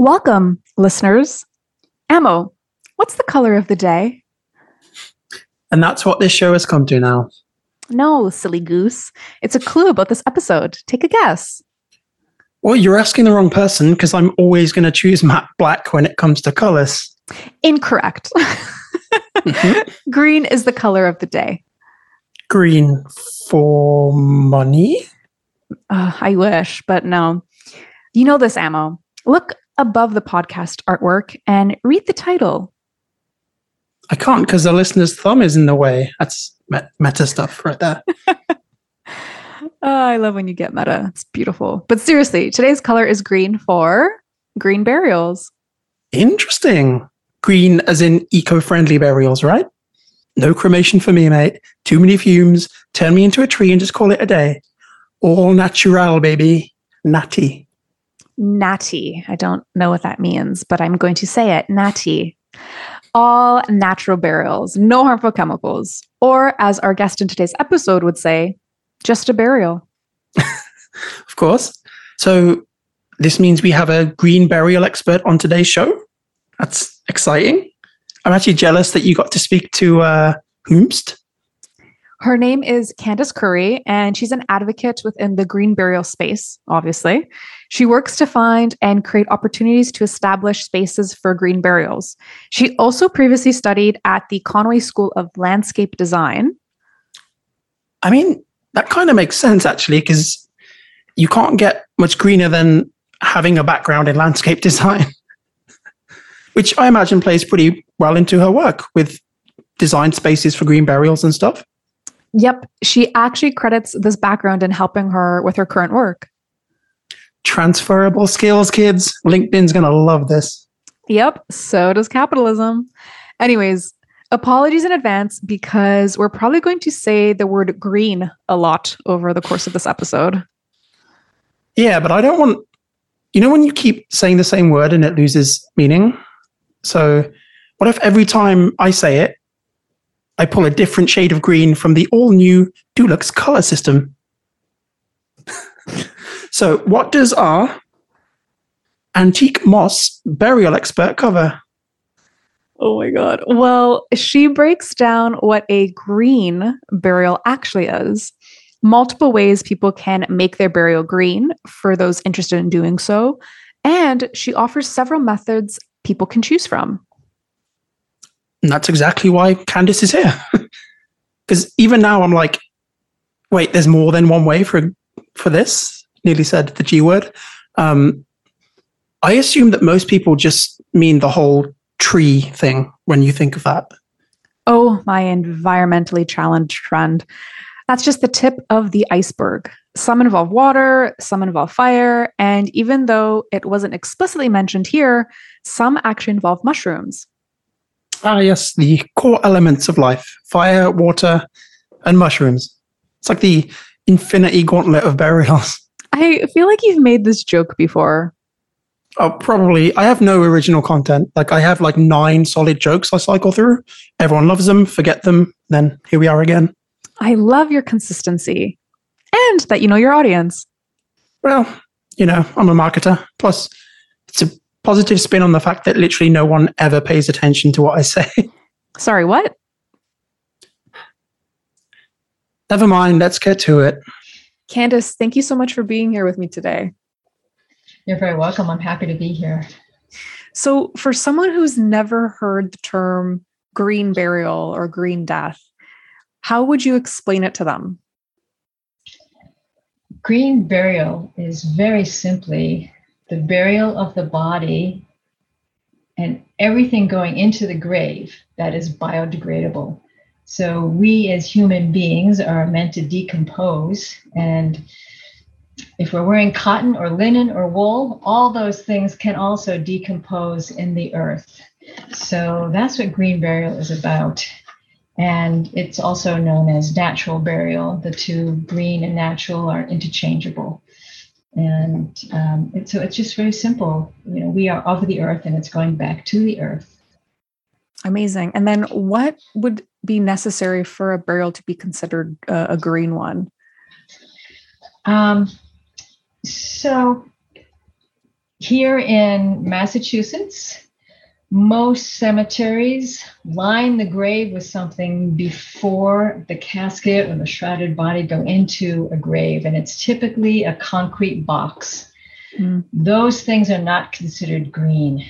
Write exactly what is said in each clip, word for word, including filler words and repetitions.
Welcome, listeners. Ammo, what's the color of the day? And that's what this show has come to now. No, silly goose. It's a clue about this episode. Take a guess. Well, you're asking the wrong person because I'm always going to choose matte black when it comes to colors. Incorrect. Mm-hmm. Green is the color of the day. Green for money? Uh, I wish, but no. You know this, Ammo. Look above the podcast artwork and read the title. I can't because the listener's thumb is in the way. That's met- meta stuff right there. Oh, I love when you get meta. It's beautiful. But seriously, today's color is green for green burials. Interesting. Green as in eco-friendly burials, right? No cremation for me, mate. Too many fumes. Turn me into a tree and just call it a day. All natural, baby. Natty. Natty. I don't know what that means, but I'm going to say it. Natty. All natural burials. No harmful chemicals. Or as our guest in today's episode would say, just a burial. Of course. So this means we have a green burial expert on today's show. That's exciting. I'm actually jealous that you got to speak to uh, Whomst. Her name is Candace Curry, and she's an advocate within the green burial space, obviously. She works to find and create opportunities to establish spaces for green burials. She also previously studied at the Conway School of Landscape Design. I mean, that kind of makes sense, actually, because you can't get much greener than having a background in landscape design, which I imagine plays pretty well into her work with design spaces for green burials and stuff. Yep. She actually credits this background in helping her with her current work. Transferable skills, kids. LinkedIn's going to love this. Yep. So does capitalism. Anyways, apologies in advance because we're probably going to say the word green a lot over the course of this episode. Yeah, but I don't want, you know, when you keep saying the same word and it loses meaning? So what if every time I say it, I pull a different shade of green from the all-new Dulux color system? So what does our antique moss burial expert cover? Oh my God. Well, she breaks down what a green burial actually is, multiple ways people can make their burial green for those interested in doing so, and she offers several methods people can choose from. And that's exactly why Candace is here. Because even now I'm like, wait, there's more than one way for for this. Nearly said the G word. Um, I assume that most people just mean the whole tree thing when you think of that. Oh, my environmentally challenged friend. That's just the tip of the iceberg. Some involve water, some involve fire, and even though it wasn't explicitly mentioned here, some actually involve mushrooms. Ah, yes, the core elements of life: fire, water, and mushrooms. It's like the infinity gauntlet of burials. I feel like you've made this joke before. Oh, probably. I have no original content. Like I have like nine solid jokes I cycle through. Everyone loves them, forget them. Then here we are again. I love your consistency and that you know your audience. Well, you know, I'm a marketer. Plus, it's a positive spin on the fact that literally no one ever pays attention to what I say. Sorry, what? Never mind. Let's get to it. Candace, thank you so much for being here with me today. You're very welcome. I'm happy to be here. So for someone who's never heard the term green burial or green death, how would you explain it to them? Green burial is very simply the burial of the body and everything going into the grave that is biodegradable. So we as human beings are meant to decompose, and if we're wearing cotton or linen or wool, all those things can also decompose in the earth. So that's what green burial is about. And it's also known as natural burial. The two, green and natural, are interchangeable. And um, it, so it's just very simple. You know, we are of the earth and it's going back to the earth. Amazing. And then what would be necessary for a burial to be considered uh, a green one? Um, so here in Massachusetts, most cemeteries line the grave with something before the casket or the shrouded body go into a grave, and it's typically a concrete box. Mm. Those things are not considered green.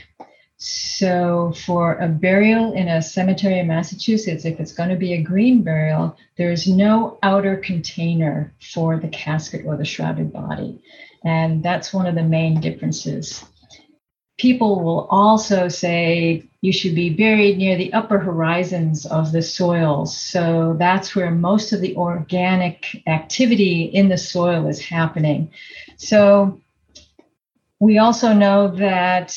So for a burial in a cemetery in Massachusetts, if it's going to be a green burial, there's no outer container for the casket or the shrouded body. And that's one of the main differences. People will also say you should be buried near the upper horizons of the soil. So that's where most of the organic activity in the soil is happening. So we also know that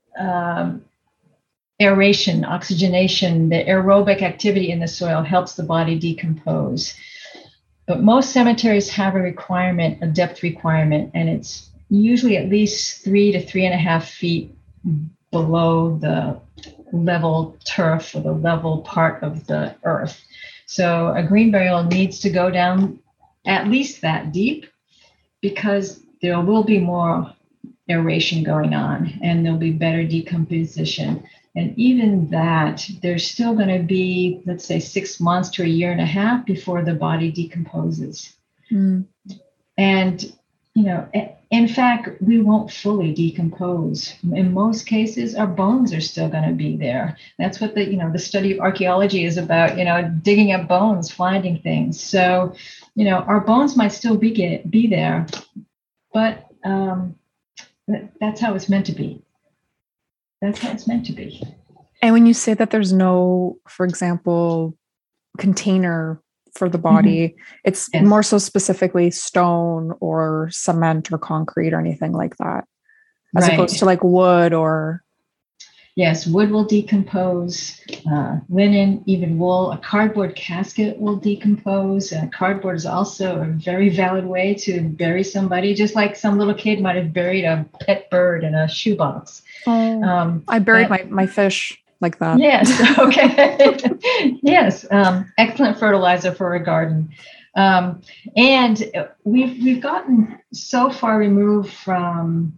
um, aeration, oxygenation, the aerobic activity in the soil helps the body decompose. But most cemeteries have a requirement, a depth requirement, and it's usually at least three to three and a half feet below the level turf or the level part of the earth. So a green burial needs to go down at least that deep, because there will be more aeration going on and there'll be better decomposition. And even that, there's still going to be, let's say, six months to a year and a half before the body decomposes. Mm. And, you know, in fact, we won't fully decompose. In most cases, our bones are still going to be there. That's what the, you know, the study of archaeology is about, you know, digging up bones, finding things. So, you know, our bones might still be, get, be there, but um, that's how it's meant to be. That's how it's meant to be. And when you say that there's no, for example, container for the body, mm-hmm. it's yes. more so specifically stone or cement or concrete or anything like that, as right. opposed to like wood or... Yes, wood will decompose, uh, linen, even wool. A cardboard casket will decompose. And cardboard is also a very valid way to bury somebody, just like some little kid might have buried a pet bird in a shoebox. Oh, um, I buried that, my, my fish like that. Yes, okay. Yes, um, excellent fertilizer for a garden. Um, and we've we've gotten so far removed from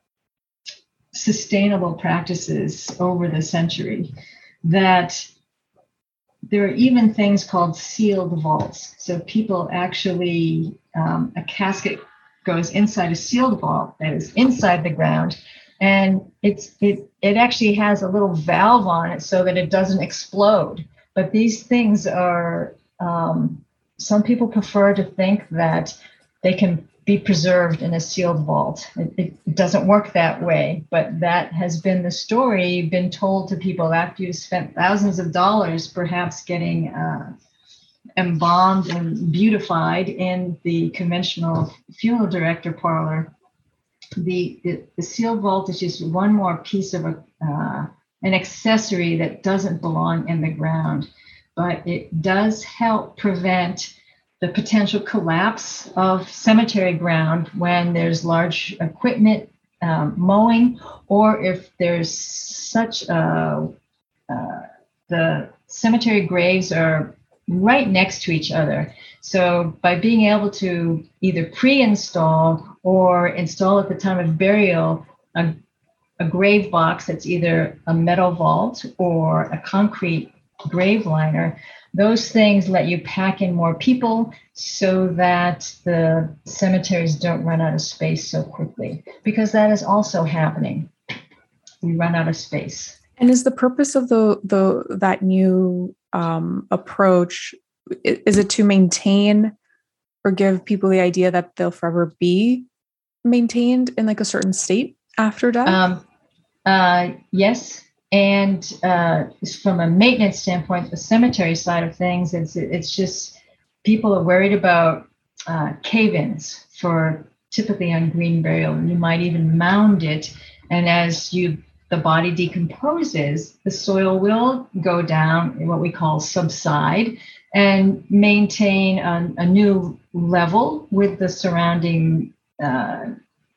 sustainable practices over the century that there are even things called sealed vaults. So people actually, um, a casket goes inside a sealed vault that is inside the ground, and it's it it actually has a little valve on it so that it doesn't explode. But these things are, um, some people prefer to think that they can be preserved in a sealed vault. It, it doesn't work that way, but that has been the story been told to people after you've spent thousands of dollars perhaps getting uh, embalmed and beautified in the conventional funeral director parlor. The, the, the sealed vault is just one more piece of a, uh, an accessory that doesn't belong in the ground, but it does help prevent the potential collapse of cemetery ground when there's large equipment um, mowing, or if there's such a, uh, the cemetery graves are right next to each other. So by being able to either pre-install or install at the time of burial a, a grave box that's either a metal vault or a concrete grave liner, those things let you pack in more people so that the cemeteries don't run out of space so quickly, because that is also happening. We run out of space. And is the purpose of the the that new um, approach, is it to maintain or give people the idea that they'll forever be maintained in like a certain state after death? Um, uh, yes. And uh, from a maintenance standpoint, the cemetery side of things, it's it's just people are worried about uh, cave-ins for typically on green burial. You might even mound it, and as you the body decomposes, the soil will go down in what we call subside and maintain a, a new level with the surrounding uh,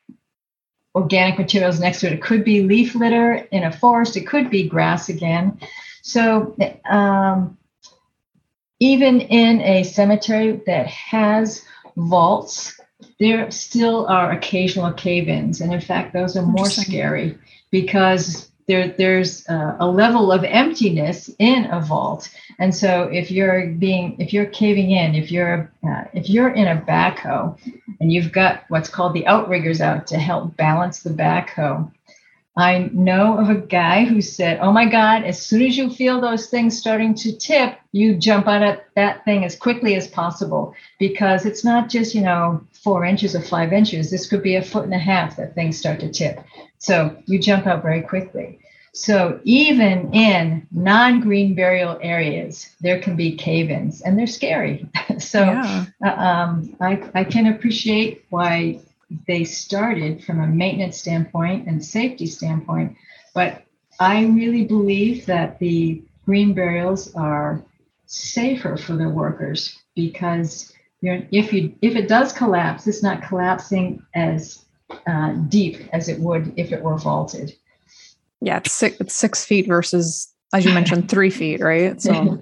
organic materials next to it. It could be leaf litter in a forest. It could be grass again. So um, even in a cemetery that has vaults, there still are occasional cave-ins, and in fact, those are more scary because there there's a, a level of emptiness in a vault. And so, if you're being if you're caving in, if you're uh, if you're in a backhoe, and you've got what's called the outriggers out to help balance the backhoe. I know of a guy who said, oh my God, as soon as you feel those things starting to tip, you jump out of that thing as quickly as possible, because it's not just, you know, four inches or five inches. This could be a foot and a half that things start to tip. So you jump out very quickly. So even in non-green burial areas, there can be cave-ins, and they're scary. so yeah. uh, um, I, I can appreciate why they started from a maintenance standpoint and safety standpoint, but I really believe that the green burials are safer for the workers, because you're, if you if it does collapse, it's not collapsing as uh, deep as it would if it were vaulted. Yeah, it's six, it's six feet versus, as you mentioned, three feet, right? So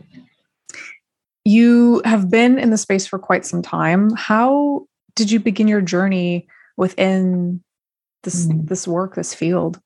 you have been in the space for quite some time. How did you begin your journey within this mm. this work, this field?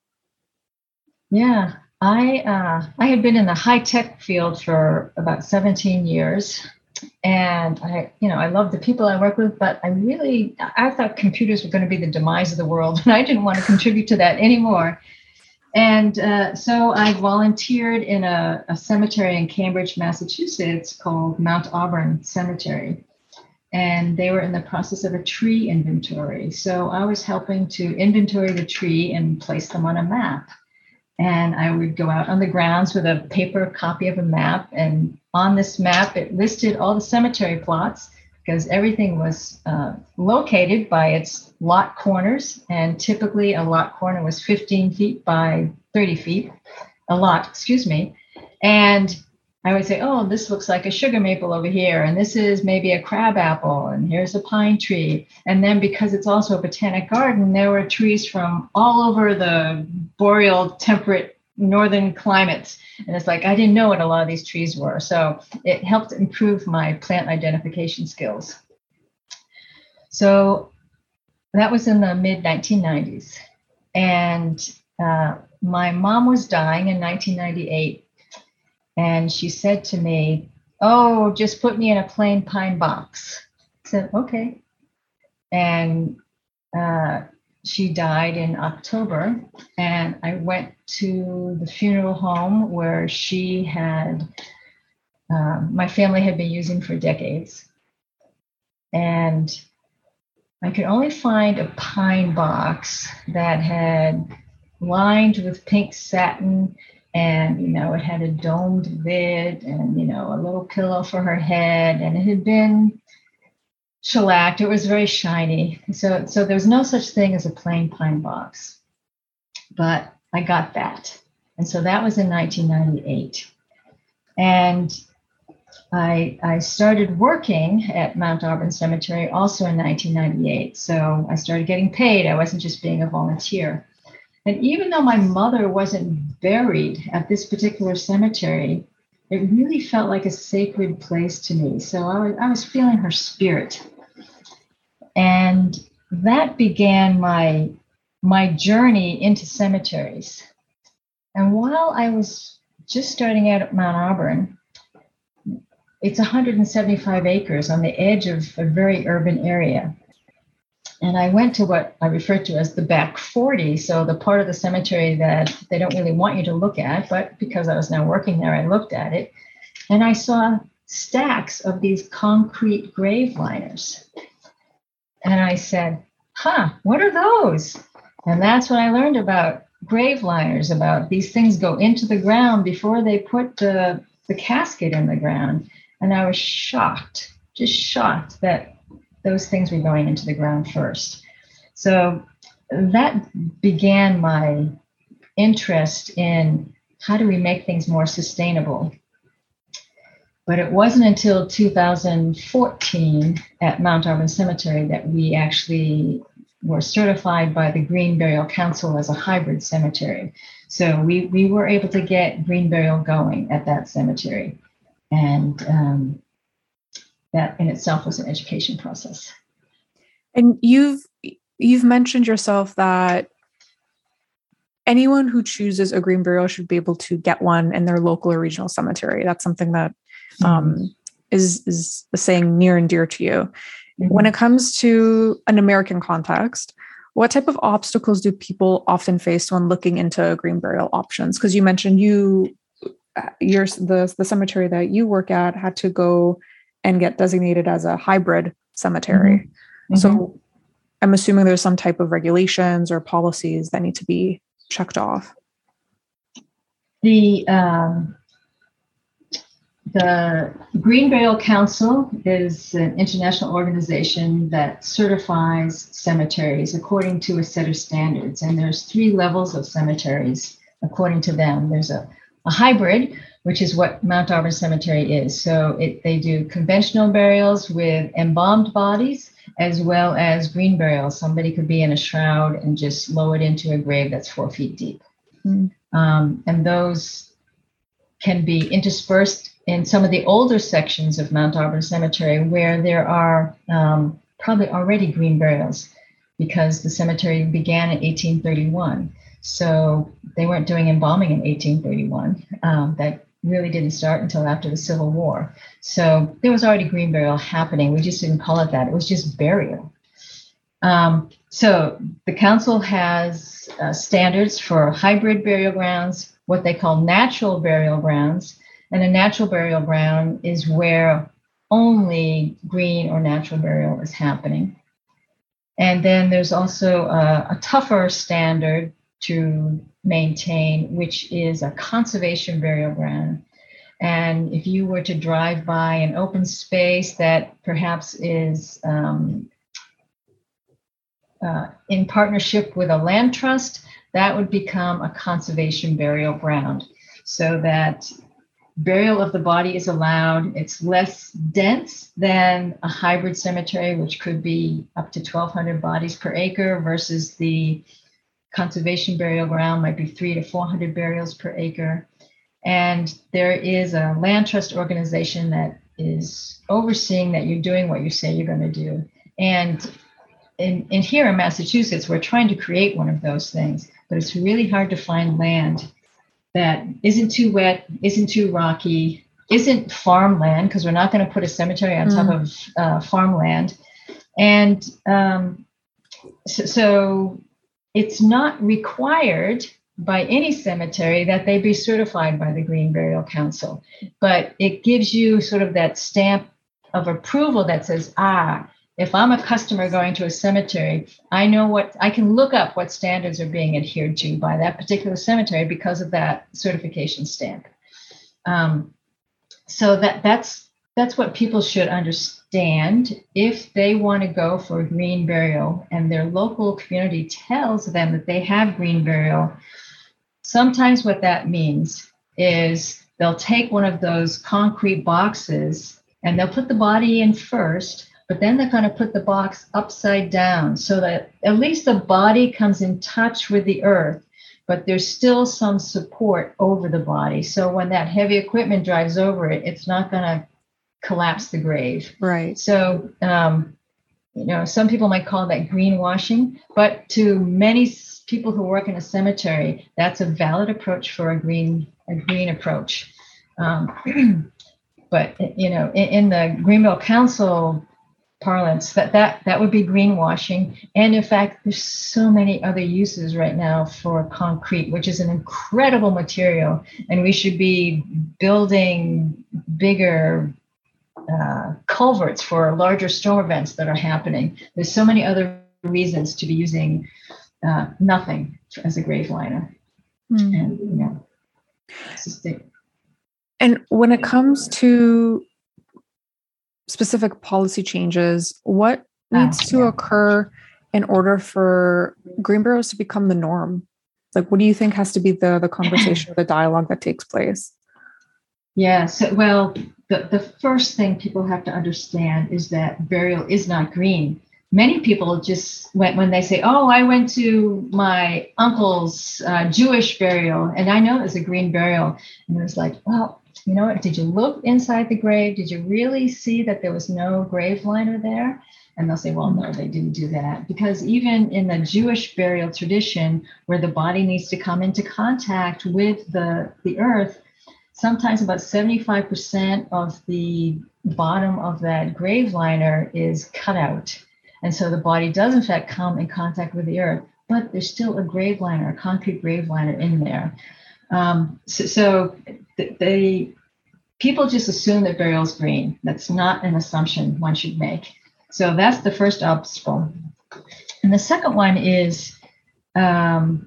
Yeah, I uh, I had been in the high tech field for about seventeen years, and I, you know, I love the people I work with, but I really I thought computers were going to be the demise of the world, and I didn't want to contribute to that anymore. And uh, so I volunteered in a, a cemetery in Cambridge, Massachusetts called Mount Auburn Cemetery. And they were in the process of a tree inventory. So I was helping to inventory the tree and place them on a map. And I would go out on the grounds with a paper copy of a map. And on this map, it listed all the cemetery plots, because everything was uh, located by its lot corners. And typically a lot corner was fifteen feet by thirty feet, a lot, excuse me. And I would say, oh, this looks like a sugar maple over here, and this is maybe a crab apple, and here's a pine tree. And then because it's also a botanic garden, there were trees from all over the boreal temperate northern climates. And it's like, I didn't know what a lot of these trees were. So it helped improve my plant identification skills. So that was in the mid nineteen nineties. And uh, my mom was dying in nineteen ninety-eight. And she said to me, oh, just put me in a plain pine box. I said, okay. And uh, she died in October. And I went to the funeral home where she had, uh, my family had been using for decades. And I could only find a pine box that had lined with pink satin. And, you know, it had a domed lid and, you know, a little pillow for her head. And it had been shellacked. It was very shiny. So, so there was no such thing as a plain pine box. But I got that. And so that was in nineteen ninety-eight. And I, I started working at Mount Auburn Cemetery also in nineteen ninety-eight. So I started getting paid. I wasn't just being a volunteer. And even though my mother wasn't buried at this particular cemetery, it really felt like a sacred place to me. So I was, I was feeling her spirit. And that began my, my journey into cemeteries. And while I was just starting out at Mount Auburn, it's one hundred seventy-five acres on the edge of a very urban area. And I went to what I refer to as the back forty, so the part of the cemetery that they don't really want you to look at, but because I was now working there, I looked at it, and I saw stacks of these concrete grave liners. And I said, huh, what are those? And that's when I learned about grave liners, about these things go into the ground before they put the, the casket in the ground. And I was shocked, just shocked that those things were going into the ground first. So that began my interest in how do we make things more sustainable. But it wasn't until two thousand fourteen at Mount Auburn Cemetery that we actually were certified by the Green Burial Council as a hybrid cemetery. So we, we were able to get green burial going at that cemetery. And um, that in itself was an education process. And you've you've mentioned yourself that anyone who chooses a green burial should be able to get one in their local or regional cemetery. That's something that um, mm-hmm. is is a saying near and dear to you. Mm-hmm. When it comes to an American context, what type of obstacles do people often face when looking into green burial options? Because you mentioned you, your the the cemetery that you work at had to go and get designated as a hybrid cemetery. Mm-hmm. So I'm assuming there's some type of regulations or policies that need to be checked off. The um, the Green Burial Council is an international organization that certifies cemeteries according to a set of standards. And there's three levels of cemeteries according to them. There's a, a hybrid, which is what Mount Auburn Cemetery is. So it, they do conventional burials with embalmed bodies, as well as green burials. Somebody could be in a shroud and just lower it into a grave that's four feet deep. Mm. Um, and those can be interspersed in some of the older sections of Mount Auburn Cemetery where there are um, probably already green burials, because the cemetery began in eighteen thirty-one. So they weren't doing embalming in eighteen thirty-one. Um, that really didn't start until after the Civil War. So there was already green burial happening. We just didn't call it that. It was just burial. Um, so the council has uh, standards for hybrid burial grounds, what they call natural burial grounds. And a natural burial ground is where only green or natural burial is happening. And then there's also a, a tougher standard to maintain, which is a conservation burial ground. And if you were to drive by an open space that perhaps is um, uh, in partnership with a land trust, that would become a conservation burial ground, so that burial of the body is allowed. It's less dense than a hybrid cemetery, which could be up to twelve hundred bodies per acre, versus the conservation burial ground might be three to four hundred burials per acre. And there is a land trust organization that is overseeing that you're doing what you say you're going to do. And in, in here in Massachusetts, we're trying to create one of those things, but it's really hard to find land that isn't too wet, isn't too rocky, isn't farmland, because we're not going to put a cemetery on mm. top of uh, farmland. And um, so, so it's not required by any cemetery that they be certified by the Green Burial Council, but it gives you sort of that stamp of approval that says, ah, if I'm a customer going to a cemetery, I know what, I can look up what standards are being adhered to by that particular cemetery because of that certification stamp. Um, so that that's that's what people should understand if they want to go for a green burial and their local community tells them that they have green burial. Sometimes what that means is they'll take one of those concrete boxes and they'll put the body in first, but then they're going to put the box upside down so that at least the body comes in touch with the earth, but there's still some support over the body. So when that heavy equipment drives over it, it's not going to collapse the grave. Right. So, um, you know, some people might call that greenwashing, but to many people who work in a cemetery, that's a valid approach for a green, a green approach. Um, but, you know, in, in the Green Burial Council parlance, that, that that would be greenwashing. And in fact, there's so many other uses right now for concrete, which is an incredible material. And we should be building bigger uh, culverts for larger storm events that are happening. There's so many other reasons to be using uh, nothing as a grave liner. Mm. And, you know, it's just it. And when it comes to specific policy changes, what needs oh, to yeah. occur in order for green burials to become the norm? Like, what do you think has to be the, the conversation or the dialogue that takes place? Yeah, so, well, the, the first thing people have to understand is that burial is not green. many people just when, when they say, oh, I went to my uncle's uh, Jewish burial, and I know it was a green burial. And it was like, well, you know what? Did you look inside the grave? Did you really see that there was no grave liner there? And they'll say, well, no, they didn't do that. Because even in the Jewish burial tradition, where the body needs to come into contact with the, the earth, sometimes about seventy-five percent of the bottom of that grave liner is cut out. And so the body does, in fact, come in contact with the earth, but there's still a grave liner, a concrete grave liner in there. Um, so so they, people just assume that burial is green. That's not an assumption one should make. So that's the first obstacle. And the second one is um,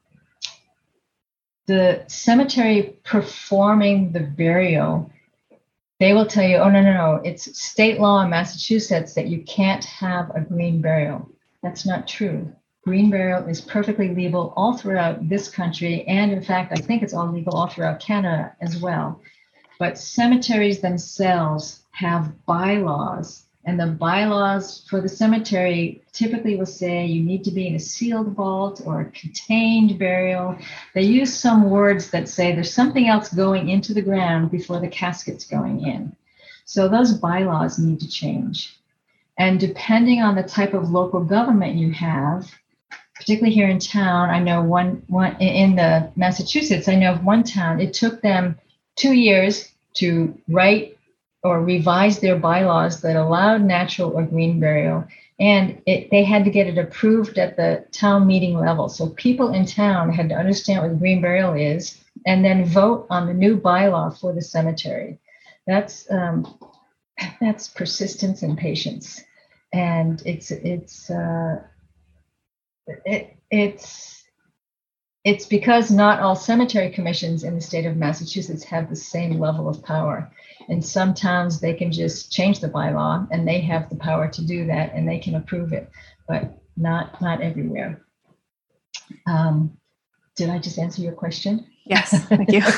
the cemetery performing the burial. They will tell you, oh, no, no, no, it's state law in Massachusetts that you can't have a green burial. That's not true. Green burial is perfectly legal all throughout this country. And in fact, I think it's all legal all throughout Canada as well. But cemeteries themselves have bylaws. And the bylaws for the cemetery typically will say you need to be in a sealed vault or a contained burial. They use some words that say there's something else going into the ground before the casket's going in. So those bylaws need to change. And depending on the type of local government you have, particularly here in town, I know one, one in the Massachusetts, I know of one town, it took them two years to write or revise their bylaws that allowed natural or green burial. And it, they had to get it approved at the town meeting level. So people in town had to understand what green burial is and then vote on the new bylaw for the cemetery. That's um, that's persistence and patience. And it's it's uh, it, it's it's because not all cemetery commissions in the state of Massachusetts have the same level of power. In some towns, they can just change the bylaw and they have the power to do that and they can approve it, but not not everywhere. Um, did I just answer your question? Yes, thank you.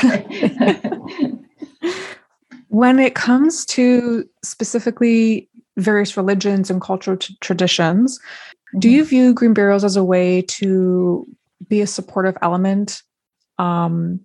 When it comes to specifically various religions and cultural t- traditions, mm-hmm. do you view green burials as a way to be a supportive element um,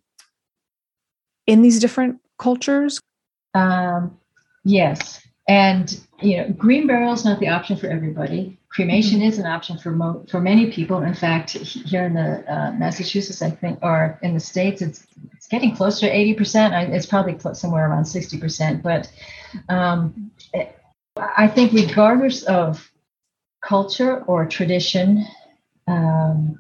in these different cultures? Um, yes. And, you know, green burial is not the option for everybody. Cremation mm-hmm. is an option for mo- for many people. In fact, here in the uh, Massachusetts, I think, or in the States, it's it's getting close to eighty percent. I, it's probably cl- somewhere around sixty percent. But um, it, I think regardless of culture or tradition, um,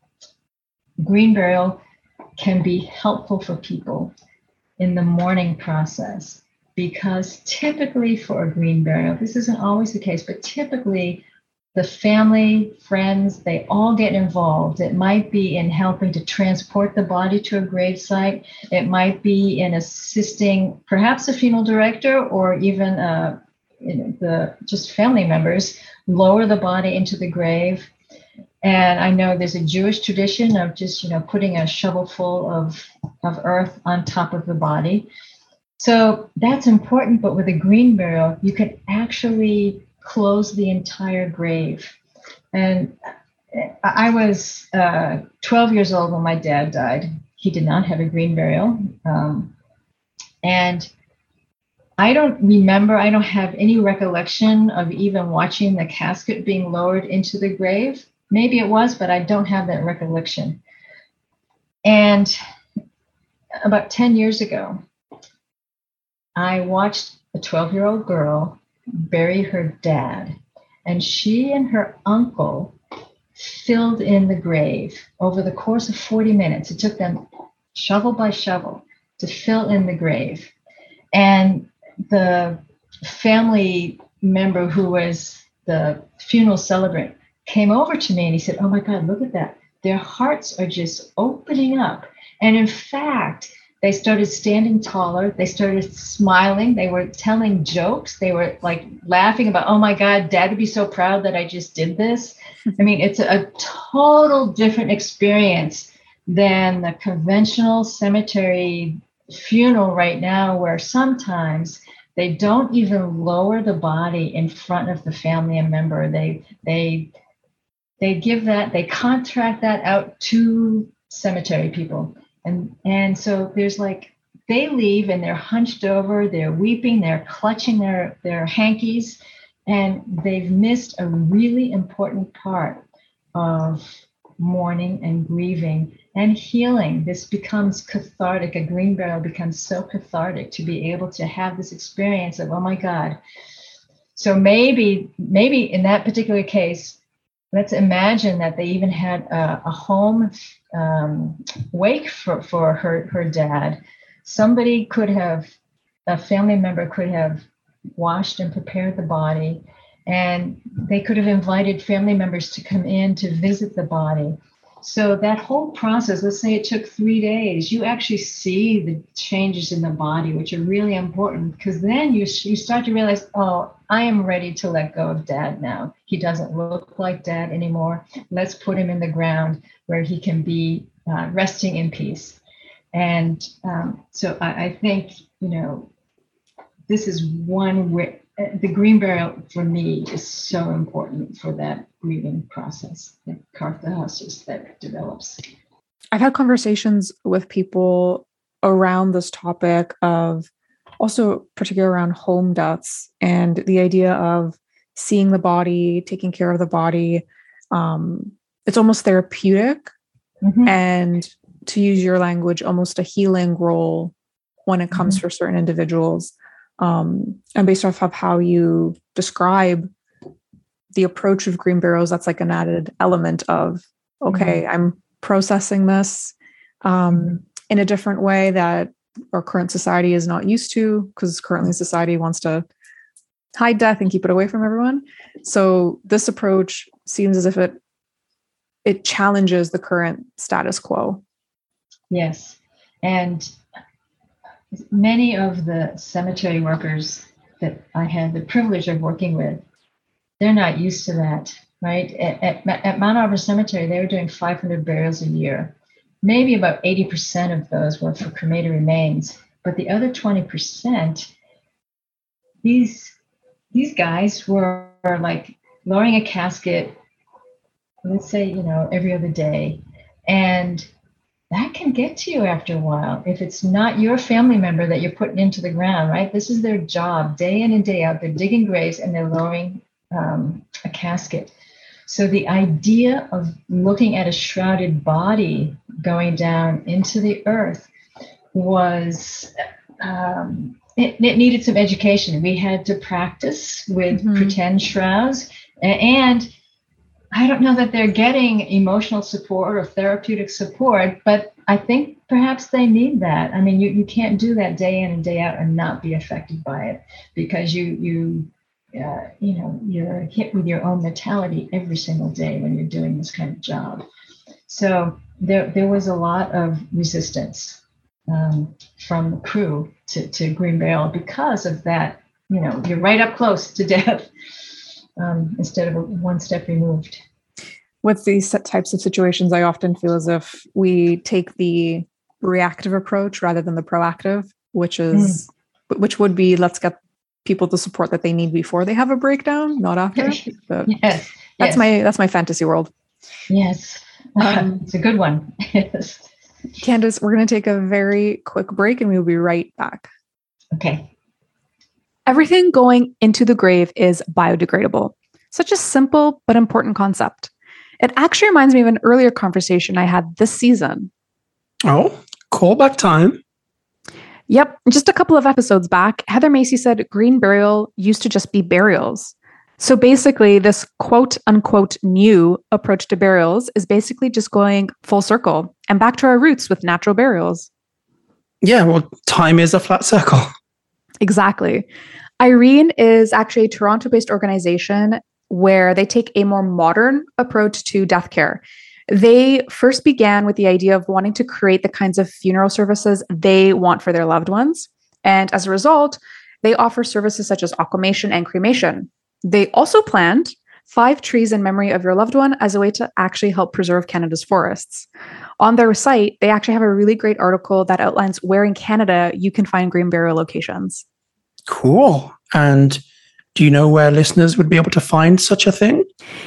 green burial can be helpful for people in the mourning process. Because typically for a green burial, this isn't always the case, but typically the family, friends, they all get involved. It might be in helping to transport the body to a grave site. It might be in assisting perhaps a funeral director or even uh, you know, the just family members lower the body into the grave. And I know there's a Jewish tradition of just, you know, putting a shovel full of, of earth on top of the body. So that's important, but with a green burial, you can actually close the entire grave. And I was uh, twelve years old when my dad died. He did not have a green burial. Um, and I don't remember, I don't have any recollection of even watching the casket being lowered into the grave. Maybe it was, but I don't have that recollection. And about ten years ago, I watched a twelve-year-old girl bury her dad, and she and her uncle filled in the grave over the course of forty minutes. It took them shovel by shovel to fill in the grave. And the family member who was the funeral celebrant came over to me and he said, oh my God, look at that. Their hearts are just opening up. And in fact, they started standing taller. They started smiling. They were telling jokes. They were like laughing about, oh my God, Dad would be so proud that I just did this. I mean, it's a, a total different experience than the conventional cemetery funeral right now, where sometimes They don't even lower the body in front of the family member. They they they give that, they contract that out to cemetery people. And and so there's like, they leave and they're hunched over, they're weeping, they're clutching their, their hankies, and they've missed a really important part of mourning and grieving and healing. This becomes cathartic. A green burial becomes so cathartic to be able to have this experience of, oh my God. So maybe, maybe in that particular case, let's imagine that they even had a, a home um, wake for, for her, her dad. Somebody could have, a family member could have washed and prepared the body, and they could have invited family members to come in to visit the body. So that whole process, let's say it took three days, you actually see the changes in the body, which are really important, because then you, you start to realize, oh, I am ready to let go of dad now. He doesn't look like dad anymore. Let's put him in the ground where he can be uh, resting in peace. And um, so I, I think, you know, this is one where the green burial for me is so important for that grieving process, the catharsis that develops. I've had conversations with people around this topic of also particularly around home deaths and the idea of seeing the body, taking care of the body. Um, it's almost therapeutic, mm-hmm. and to use your language, almost a healing role when it comes mm-hmm. for certain individuals. Um, and based off of how you describe the approach of green burials, that's like an added element of, okay, mm-hmm. I'm processing this um, mm-hmm. in a different way that our current society is not used to, because currently society wants to hide death and keep it away from everyone. So this approach seems as if it it challenges the current status quo. Yes. And many of the cemetery workers that I had the privilege of working with, they're not used to that, right? At, at, at Mount Auburn Cemetery, they were doing five hundred burials a year. Maybe about eighty percent of those were for cremated remains, but the other twenty percent, these, these guys were like lowering a casket, let's say, you know, every other day. And that can get to you after a while. If it's not your family member that you're putting into the ground, right? This is their job, day in and day out. They're digging graves and they're lowering um, a casket. So the idea of looking at a shrouded body going down into the earth was, um, it, it needed some education. We had to practice with mm-hmm. pretend shrouds, and I don't know that they're getting emotional support or therapeutic support, but I think perhaps they need that. I mean, you, you can't do that day in and day out and not be affected by it, because you, you, uh, you know, you're hit with your own mortality every single day when you're doing this kind of job. So there, there was a lot of resistance um, from the crew to, to green burial because of that. You know, you're right up close to death. Um, instead of a one step removed. With these types of situations, I often feel as if we take the reactive approach rather than the proactive, which is, mm. which would be, let's get people the support that they need before they have a breakdown, not after. But yes, that's yes. my that's my fantasy world. Yes, um, it's a good one. Yes. Candace, we're going to take a very quick break, and we'll be right back. Okay. Everything going into the grave is biodegradable. Such a simple but important concept. It actually reminds me of an earlier conversation I had this season. Oh, callback time. Yep. Just a couple of episodes back, Heather Macy said green burial used to just be burials. So basically, this quote unquote new approach to burials is basically just going full circle and back to our roots with natural burials. Yeah, well, time is a flat circle. Exactly. Irene is actually a Toronto-based organization where they take a more modern approach to death care. They first began with the idea of wanting to create the kinds of funeral services they want for their loved ones. And as a result, they offer services such as aquamation and cremation. They also plant five trees in memory of your loved one as a way to actually help preserve Canada's forests. On their site, they actually have a really great article that outlines where in Canada you can find green burial locations. Cool. And do you know where listeners would be able to find such a thing?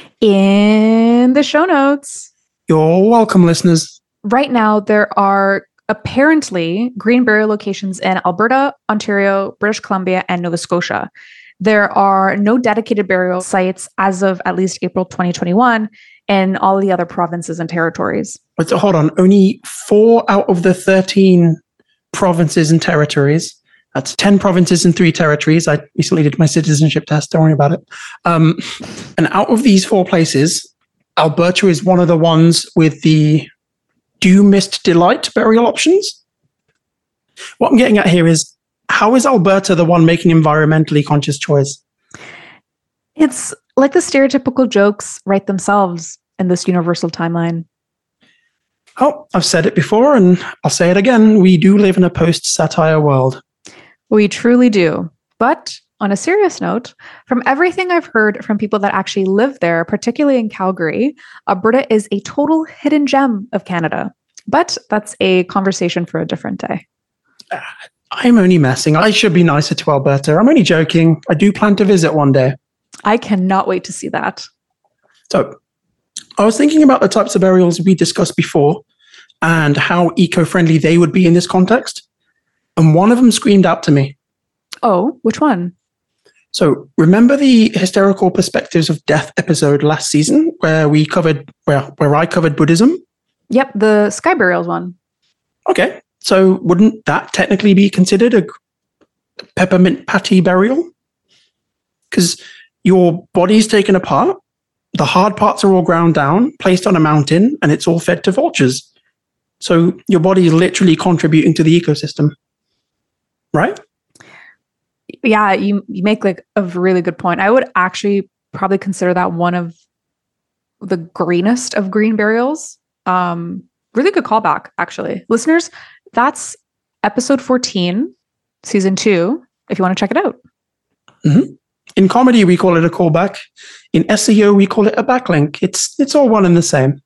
In the show notes. You're welcome, listeners. Right now, there are apparently green burial locations in Alberta, Ontario, British Columbia, and Nova Scotia. There are no dedicated burial sites as of at least April twenty twenty-one in all the other provinces and territories. But hold on, only four out of the thirteen provinces and territories. That's ten provinces and three territories. I recently did my citizenship test. Don't worry about it. Um, and out of these four places, Alberta is one of the ones with the Dew Mist Delight burial options. What I'm getting at here is, how is Alberta the one making environmentally conscious choice? It's like the stereotypical jokes write themselves in this universal timeline. Oh, I've said it before and I'll say it again. We do live in a post-satire world. We truly do. But on a serious note, from everything I've heard from people that actually live there, particularly in Calgary, Alberta is a total hidden gem of Canada. But that's a conversation for a different day. I'm only messing. I should be nicer to Alberta. I'm only joking. I do plan to visit one day. I cannot wait to see that. So I was thinking about the types of burials we discussed before and how eco-friendly they would be in this context. And one of them screamed out to me. Oh, which one? So remember the hysterical perspectives of death episode last season where we covered, where, where I covered Buddhism? Yep, the sky burials one. Okay. So wouldn't that technically be considered a peppermint patty burial? Because your body's taken apart, the hard parts are all ground down, placed on a mountain, and it's all fed to vultures. So your body is literally contributing to the ecosystem. Right? Yeah, you, you make like a really good point. I would actually probably consider that one of the greenest of green burials. Um, really good callback, actually. Listeners, that's episode fourteen, season two, if you want to check it out. Mm-hmm. In comedy, we call it a callback. In S E O, we call it a backlink. It's it's all one and the same.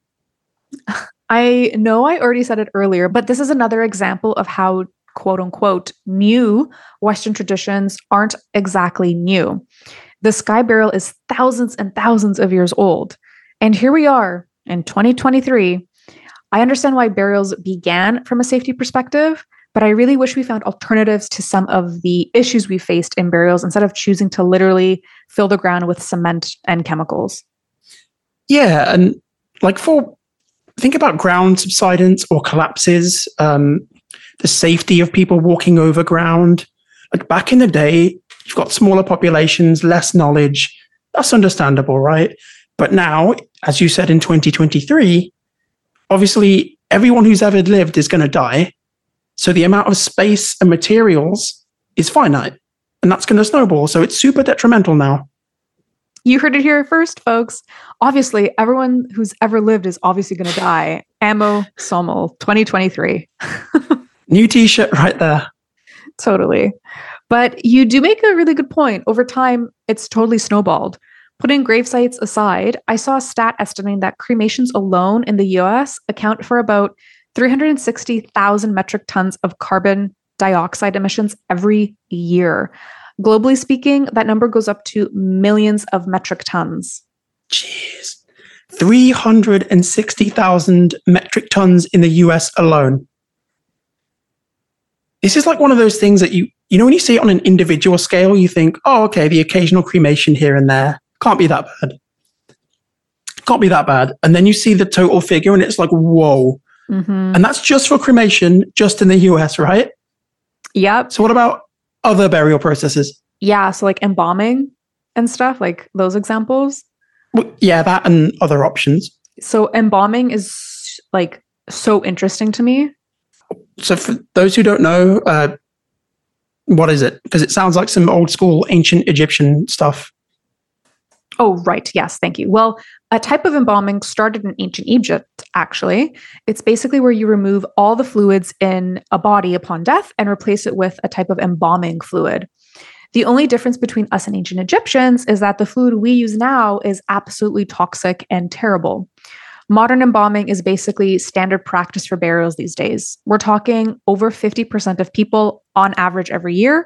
I know I already said it earlier, but this is another example of how quote unquote new Western traditions aren't exactly new. The sky burial is thousands and thousands of years old. And here we are in twenty twenty-three. I understand why burials began from a safety perspective, but I really wish we found alternatives to some of the issues we faced in burials instead of choosing to literally fill the ground with cement and chemicals. Yeah, and like for, think about ground subsidence or collapses, um, the safety of people walking over ground. Like back in the day, you've got smaller populations, less knowledge. That's understandable, right? But now, as you said in twenty twenty-three, obviously everyone who's ever lived is going to die. So the amount of space and materials is finite, and that's going to snowball. So it's super detrimental now. You heard it here first, folks. Obviously, everyone who's ever lived is obviously going to die. Ammo Somel, twenty twenty-three. New t-shirt right there. Totally. But you do make a really good point. Over time, it's totally snowballed. Putting grave sites aside, I saw a stat estimating that cremations alone in the U S account for about three hundred sixty thousand metric tons of carbon dioxide emissions every year. Globally speaking, that number goes up to millions of metric tons. Jeez. three hundred sixty thousand metric tons in the U S alone. This is like one of those things that you, you know, when you see it on an individual scale, you think, oh, okay, the occasional cremation here and there. Can't be that bad. Can't be that bad. And then you see the total figure and it's like, whoa. Mm-hmm. And that's just for cremation, just in the U S, right? Yep. So what about other burial processes? Yeah. So like embalming and stuff, like those examples. Well, yeah, that and other options. So embalming is like so interesting to me. So for those who don't know, uh, what is it? Because it sounds like some old school ancient Egyptian stuff. Oh, right. Yes. Thank you. Well, a type of embalming started in ancient Egypt, actually. It's basically where you remove all the fluids in a body upon death and replace it with a type of embalming fluid. The only difference between us and ancient Egyptians is that the fluid we use now is absolutely toxic and terrible. Modern embalming is basically standard practice for burials these days. We're talking over fifty percent of people on average every year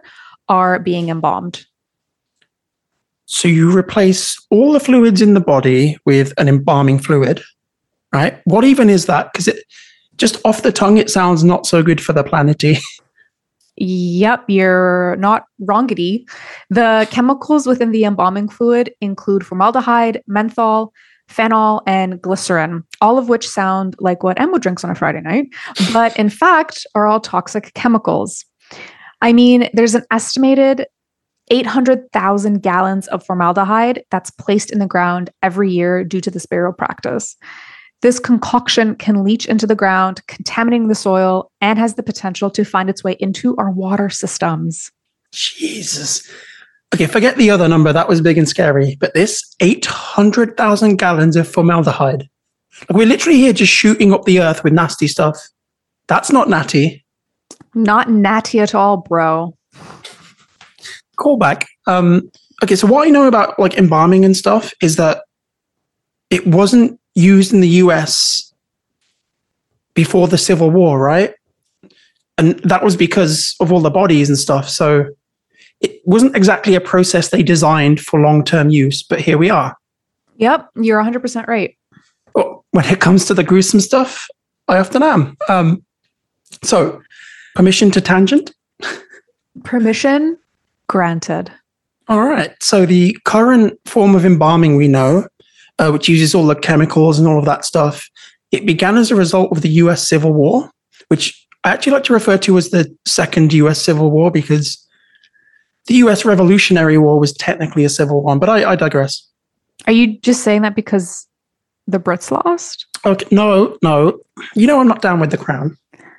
are being embalmed. So you replace all the fluids in the body with an embalming fluid, right? What even is that? Because it just off the tongue, it sounds not so good for the planety. Yep, you're not wrongity. The chemicals within the embalming fluid include formaldehyde, menthol, phenol, and glycerin, all of which sound like what Emma drinks on a Friday night, but in fact are all toxic chemicals. I mean, there's an estimated eight hundred thousand gallons of formaldehyde that's placed in the ground every year due to this burial practice. This concoction can leach into the ground, contaminating the soil, and has the potential to find its way into our water systems. Jesus. Okay, forget the other number. That was big and scary. But this eight hundred thousand gallons of formaldehyde. Like, we're literally here just shooting up the earth with nasty stuff. That's not natty. Not natty at all, bro. Callback. Um, okay, so what I know about like embalming and stuff is that it wasn't used in the U S before the Civil War, right? And that was because of all the bodies and stuff. So it wasn't exactly a process they designed for long-term use, but here we are. Yep, you're one hundred percent right. Well, when it comes to the gruesome stuff, I often am. Um, so, permission to tangent? Permission granted. All right. So the current form of embalming we know, uh, which uses all the chemicals and all of that stuff, it began as a result of the U S Civil War, which I actually like to refer to as the second U S Civil War because the U S Revolutionary War was technically a civil one, but I, I digress. Are you just saying that because the Brits lost? Okay, no, no. You know I'm not down with the crown.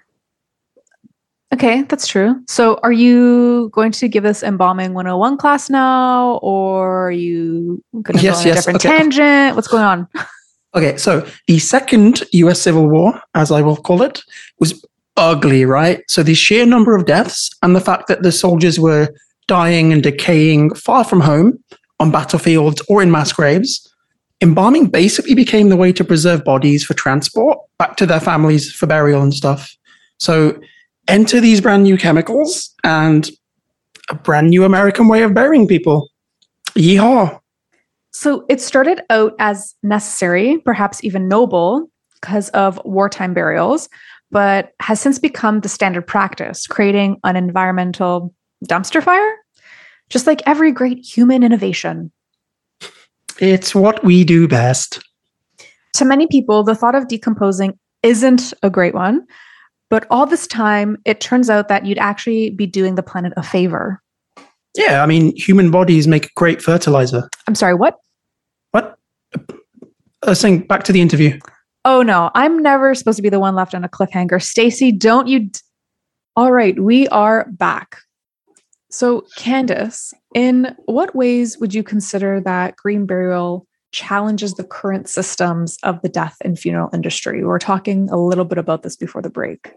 Okay, that's true. So are you going to give us embalming one oh one class now, or are you going to Yes, go on a yes, different okay. tangent? What's going on? Okay, so the second U S Civil War, as I will call it, was ugly, right? So the sheer number of deaths and the fact that the soldiers were dying and decaying far from home on battlefields or in mass graves, embalming basically became the way to preserve bodies for transport back to their families for burial and stuff. So enter these brand new chemicals and a brand new American way of burying people. Yeehaw. So it started out as necessary, perhaps even noble, because of wartime burials, but has since become the standard practice, creating an environmental dumpster fire, just like every great human innovation. It's what we do best. To many people, the thought of decomposing isn't a great one, but all this time, it turns out that you'd actually be doing the planet a favor. Yeah, I mean, human bodies make great fertilizer. I'm sorry, what? What? Uh, saying back to the interview. Oh no, I'm never supposed to be the one left on a cliffhanger. Stacey, don't you... D- All right, we are back. So, Candace, in what ways would you consider that green burial challenges the current systems of the death and funeral industry? We were talking a little bit about this before the break.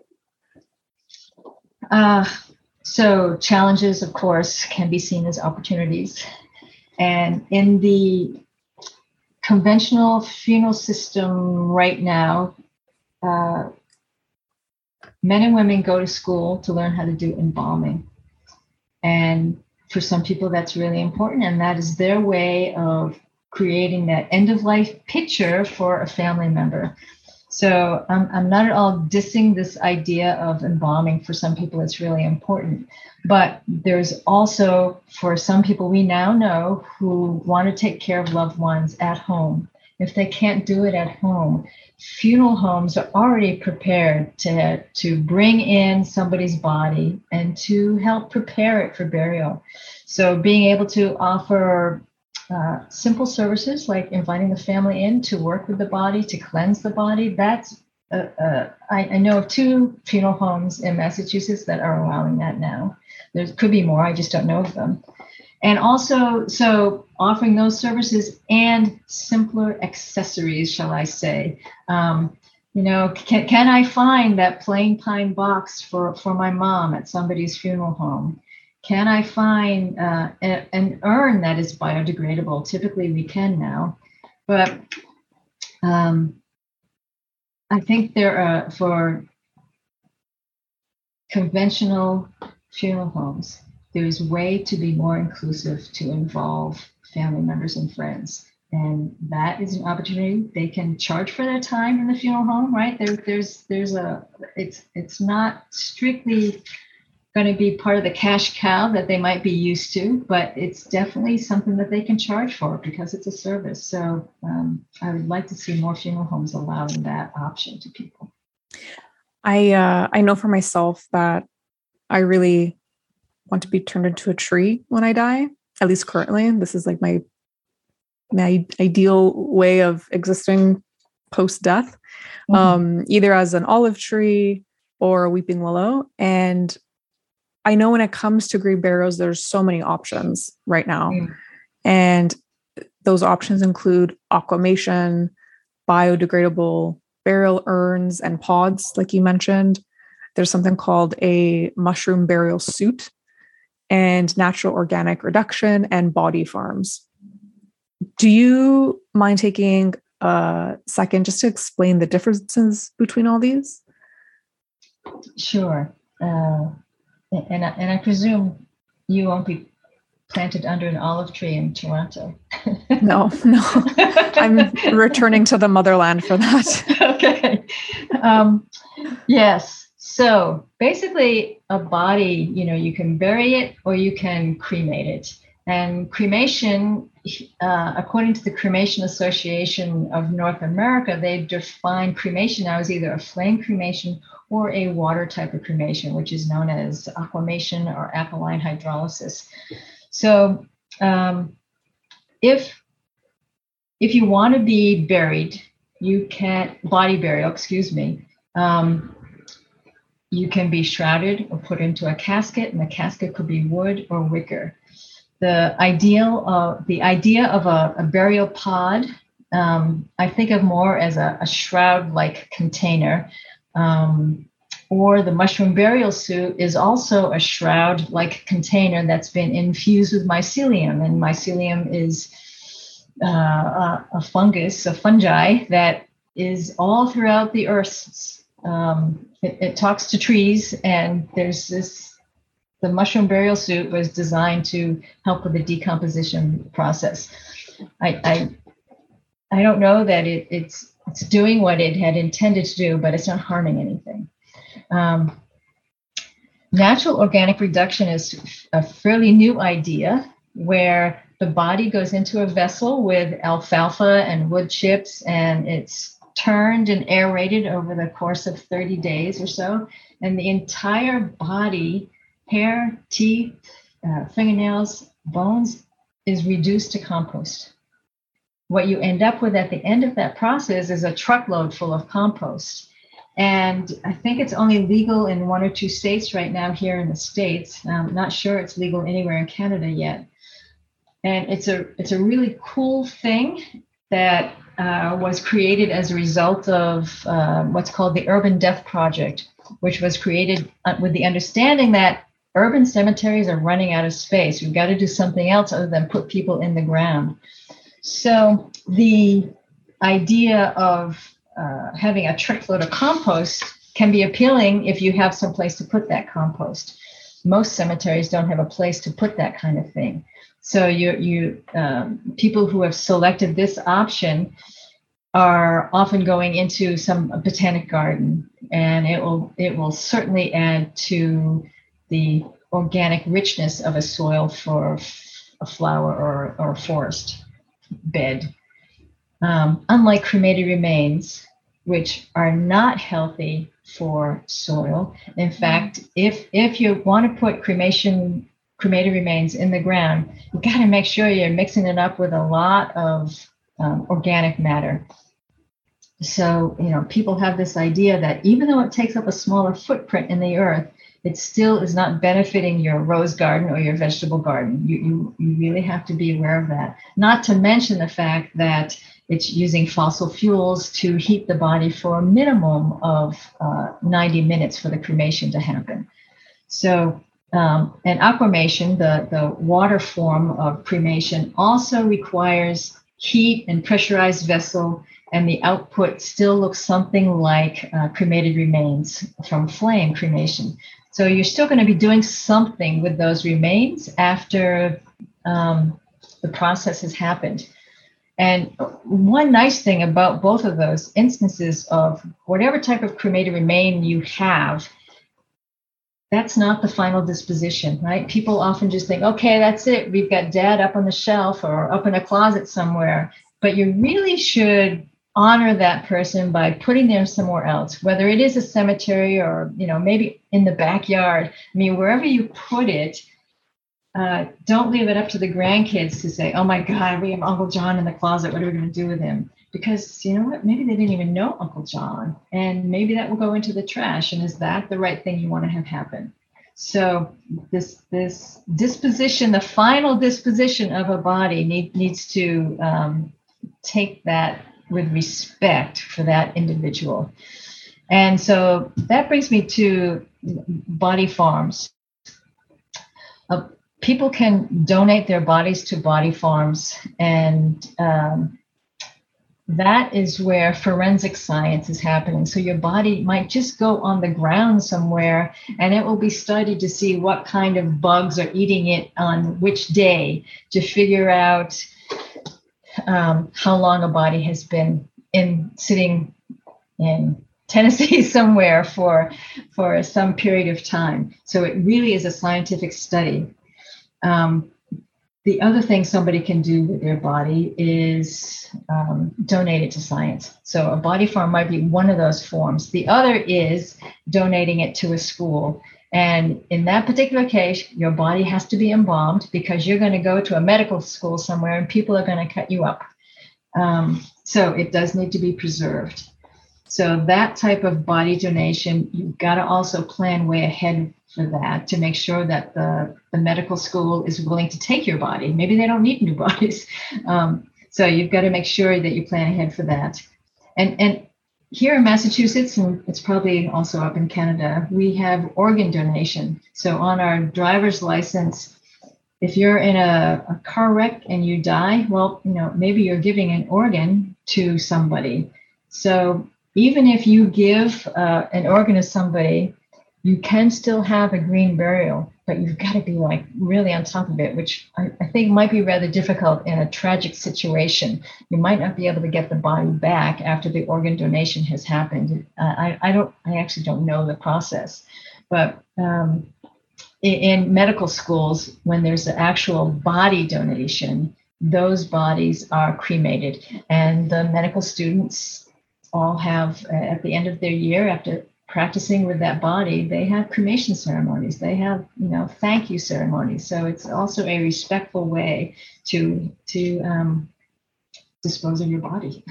Uh, so challenges, of course, can be seen as opportunities. And in the conventional funeral system right now, uh, men and women go to school to learn how to do embalming. And for some people, that's really important. And that is their way of creating that end-of-life picture for a family member. So um, I'm not at all dissing this idea of embalming. For some people, it's really important. But there's also, for some people we now know, who want to take care of loved ones at home. If they can't do it at home, funeral homes are already prepared to, to bring in somebody's body and to help prepare it for burial. So being able to offer Uh, simple services like inviting the family in to work with the body, to cleanse the body. That's, uh, uh, I, I know of two funeral homes in Massachusetts that are allowing that now. There could be more, I just don't know of them. And also, so offering those services and simpler accessories, shall I say. Um, you know, can, can I find that plain pine box for, for my mom at somebody's funeral home? Can I find uh, a, an urn that is biodegradable? Typically we can now, but um, I think there are, for conventional funeral homes, there's way to be more inclusive, to involve family members and friends. And that is an opportunity. They can charge for their time in the funeral home, right? There, there's there's a it's it's not strictly going to be part of the cash cow that they might be used to, but it's definitely something that they can charge for because it's a service. So um, I would like to see more funeral homes allowing that option to people. I uh, I know for myself that I really want to be turned into a tree when I die, at least currently. This is like my my ideal way of existing post-death, mm-hmm. um, either as an olive tree or a weeping willow. And I know when it comes to green burials, there's so many options right now. Mm. And those options include aquamation, biodegradable burial urns and pods, like you mentioned. There's something called a mushroom burial suit, and natural organic reduction, and body farms. Do you mind taking a second just to explain the differences between all these? Sure. Uh, and, I, and I presume you won't be planted under an olive tree in Toronto. No, no. I'm returning to the motherland for that. Okay. Um, yes. So basically, a body, you know, you can bury it or you can cremate it. And cremation, uh, according to the Cremation Association of North America, they define cremation now as either a flame cremation or a water type of cremation, which is known as aquamation or alkaline hydrolysis. So um, if if you want to be buried, you can body burial, excuse me. Um, you can be shrouded or put into a casket, and the casket could be wood or wicker. The ideal, uh, the idea of a, a burial pod, um, I think of more as a, a shroud-like container, um, or the mushroom burial suit is also a shroud-like container that's been infused with mycelium, and mycelium is uh, a, a fungus, a fungi that is all throughout the earth. Um, it, it talks to trees, and there's this. The mushroom burial suit was designed to help with the decomposition process. I I, I don't know that it, it's it's doing what it had intended to do, but it's not harming anything. Um, natural organic reduction is a fairly new idea where the body goes into a vessel with alfalfa and wood chips, and it's turned and aerated over the course of thirty days or so, and the entire body, hair, teeth, uh, fingernails, bones, is reduced to compost. What you end up with at the end of that process is a truckload full of compost. And I think it's only legal in one or two states right now here in the States. I'm not sure it's legal anywhere in Canada yet. And it's a it's a really cool thing that uh, was created as a result of uh, what's called the Urban Death Project, which was created with the understanding that urban cemeteries are running out of space. We've got to do something else other than put people in the ground. So the idea of uh, having a truckload of compost can be appealing if you have some place to put that compost. Most cemeteries don't have a place to put that kind of thing. So you, you um, people who have selected this option are often going into some botanic garden, and it will it will certainly add to the organic richness of a soil for a flower or, or a forest bed. Um, unlike cremated remains, which are not healthy for soil. In fact, if if you want to put cremation cremated remains in the ground, you got to make sure you're mixing it up with a lot of um, organic matter. So, you know, people have this idea that even though it takes up a smaller footprint in the earth, it still is not benefiting your rose garden or your vegetable garden. You, you, you really have to be aware of that. Not to mention the fact that it's using fossil fuels to heat the body for a minimum of uh, ninety minutes for the cremation to happen. So, um, and aquamation, the, the water form of cremation, also requires heat and pressurized vessel, and the output still looks something like uh, cremated remains from flame cremation. So you're still going to be doing something with those remains after um, the process has happened. And one nice thing about both of those instances of whatever type of cremated remain you have, that's not the final disposition, right? People often just think, okay, that's it. We've got dad up on the shelf or up in a closet somewhere. But you really should honor that person by putting them somewhere else, whether it is a cemetery or, you know, maybe in the backyard. I mean, wherever you put it, uh, don't leave it up to the grandkids to say, oh my God, we have Uncle John in the closet. What are we going to do with him? Because you know what, maybe they didn't even know Uncle John, and maybe that will go into the trash. And is that the right thing you want to have happen? So this this disposition, the final disposition of a body need, needs to um, take that with respect for that individual. And so that brings me to body farms. Uh, people can donate their bodies to body farms, and um, that is where forensic science is happening. So your body might just go on the ground somewhere, and it will be studied to see what kind of bugs are eating it on which day, to figure out um, how long a body has been in sitting in Tennessee somewhere for for some period of time. So it really is a scientific study. Um, The other thing somebody can do with their body is um, donate it to science. So a body farm might be one of those forms. The other is donating it to a school. And in that particular case, your body has to be embalmed because you're going to go to a medical school somewhere and people are going to cut you up. Um, so it does need to be preserved. So that type of body donation, you've got to also plan way ahead for that to make sure that the, the medical school is willing to take your body. Maybe they don't need new bodies. Um, so you've got to make sure that you plan ahead for that. And, and here in Massachusetts, and it's probably also up in Canada, we have organ donation. So on our driver's license, if you're in a, a car wreck and you die, well, you know, maybe you're giving an organ to somebody. So even if you give uh, an organ to somebody, you can still have a green burial, but you've got to be like really on top of it, which I, I think might be rather difficult in a tragic situation. You might not be able to get the body back after the organ donation has happened. Uh, I, I don't, I actually don't know the process, but um, in, in medical schools, when there's an actual body donation, those bodies are cremated, and the medical students all have, uh, at the end of their year, after practicing with that body, they have cremation ceremonies. They have, you know, thank you ceremonies. So it's also a respectful way to to um, dispose of your body.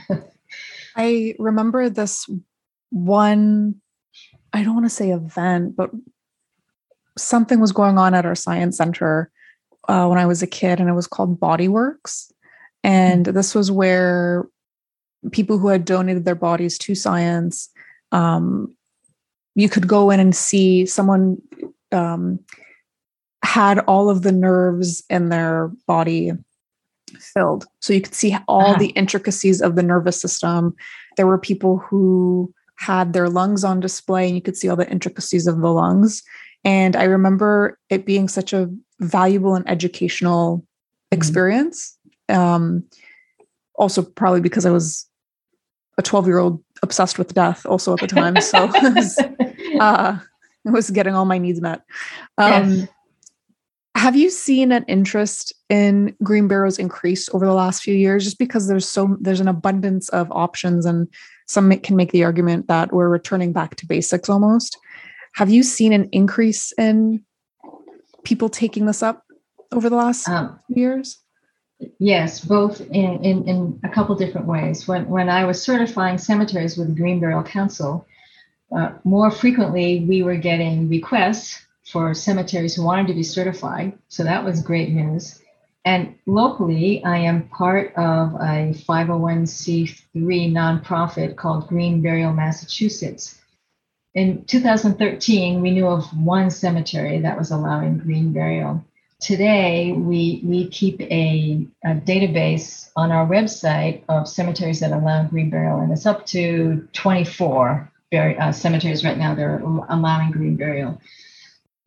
I remember this one, I don't want to say event, but something was going on at our science center uh, when I was a kid, and it was called Body Works. And mm-hmm. this was where people who had donated their bodies to science, um, you could go in and see someone um, had all of the nerves in their body filled. So you could see all uh-huh. the intricacies of the nervous system. There were people who had their lungs on display, and you could see all the intricacies of the lungs. And I remember it being such a valuable and educational experience. Mm-hmm. Um, also, probably because I was a twelve-year-old obsessed with death also at the time. So it was, uh, it was getting all my needs met. Um, yes. Have you seen an interest in green burials increase over the last few years? Just because there's so there's an abundance of options, and some can make the argument that we're returning back to basics almost. Have you seen an increase in people taking this up over the last um, few years? Yes, both in, in, in a couple different ways. When when I was certifying cemeteries with the Green Burial Council, uh, more frequently we were getting requests for cemeteries who wanted to be certified. So that was great news. And locally, I am part of a five oh one c three nonprofit called Green Burial Massachusetts. In two thousand thirteen, we knew of one cemetery that was allowing green burial. Today, we we keep a, a database on our website of cemeteries that allow green burial, and it's up to twenty-four bur- uh, cemeteries right now that are allowing green burial.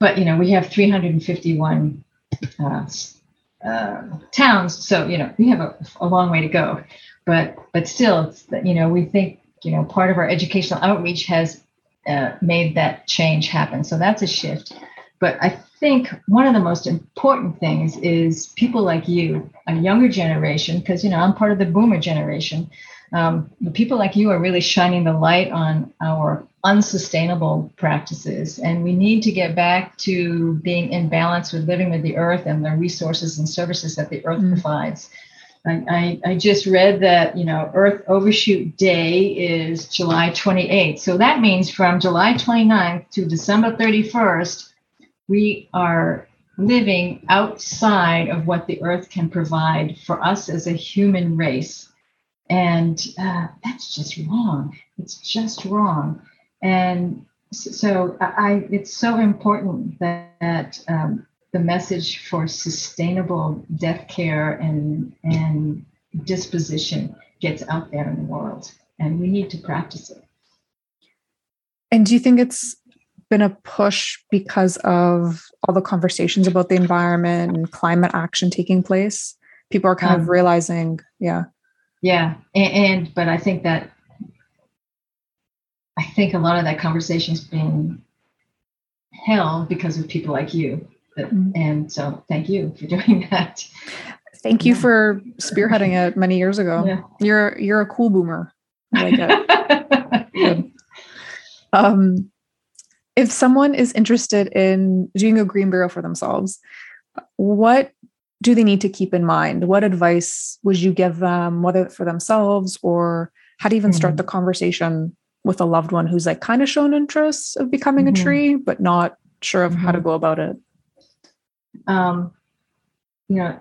but you know, we have three hundred fifty-one uh, uh, towns, so you know, we have a, a long way to go. But but still, it's that, you know, we think, you know, part of our educational outreach has uh, made that change happen. So that's a shift. But I think one of the most important things is people like you, a younger generation, because, you know, I'm part of the boomer generation. Um, the people like you are really shining the light on our unsustainable practices. And we need to get back to being in balance with living with the earth and the resources and services that the earth mm. provides. I, I, I just read that, you know, Earth Overshoot Day is July twenty-eighth. So that means from July twenty-ninth to December thirty-first, we are living outside of what the earth can provide for us as a human race. And uh, that's just wrong. It's just wrong. And so I, it's so important that um, the message for sustainable death care and, and disposition gets out there in the world. And we need to practice it. And do you think it's been a push because of all the conversations about the environment and climate action taking place? People are kind um, of realizing, yeah. Yeah. And, and, but I think that, I think a lot of that conversation's been held because of people like you. Mm-hmm. And so thank you for doing that. Thank you yeah. for spearheading it many years ago. Yeah. You're, you're a cool boomer. I like it. Good. Um, if someone is interested in doing a green burial for themselves, what do they need to keep in mind? What advice would you give them, whether for themselves or how to even mm-hmm. start the conversation with a loved one who's like kind of shown interest of becoming mm-hmm. a tree, but not sure of mm-hmm. how to go about it? Um, you know,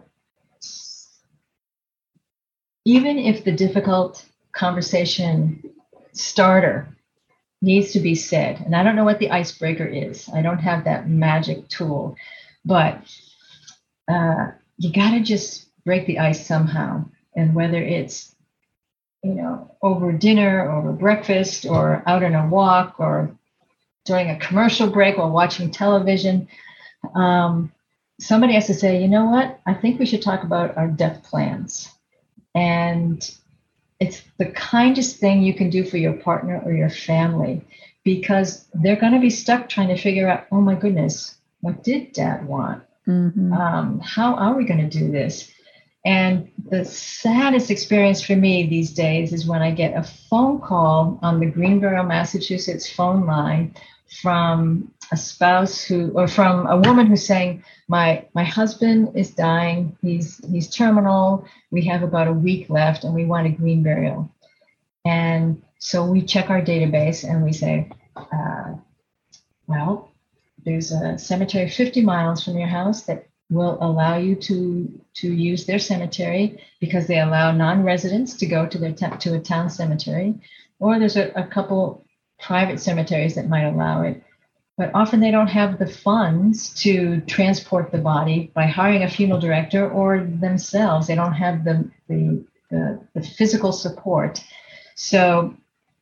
even if the difficult conversation starter needs to be said, and I don't know what the icebreaker is. I don't have that magic tool, but uh, you got to just break the ice somehow. And whether it's, you know, over dinner, over breakfast, or out on a walk, or during a commercial break while watching television, um, somebody has to say, you know what, I think we should talk about our death plans. And it's the kindest thing you can do for your partner or your family, because they're going to be stuck trying to figure out, oh my goodness, what did Dad want? Mm-hmm. Um, how are we going to do this? And the saddest experience for me these days is when I get a phone call on the Green Burial, Massachusetts phone line from a spouse who, or from a woman who's saying, my my husband is dying. He's he's terminal. We have about a week left, and we want a green burial. And so we check our database, and we say, uh, well, there's a cemetery fifty miles from your house that will allow you to to use their cemetery because they allow non-residents to go to their t- to a town cemetery, or there's a, a couple private cemeteries that might allow it. But often they don't have the funds to transport the body by hiring a funeral director, or themselves. They don't have the the, the, the physical support. So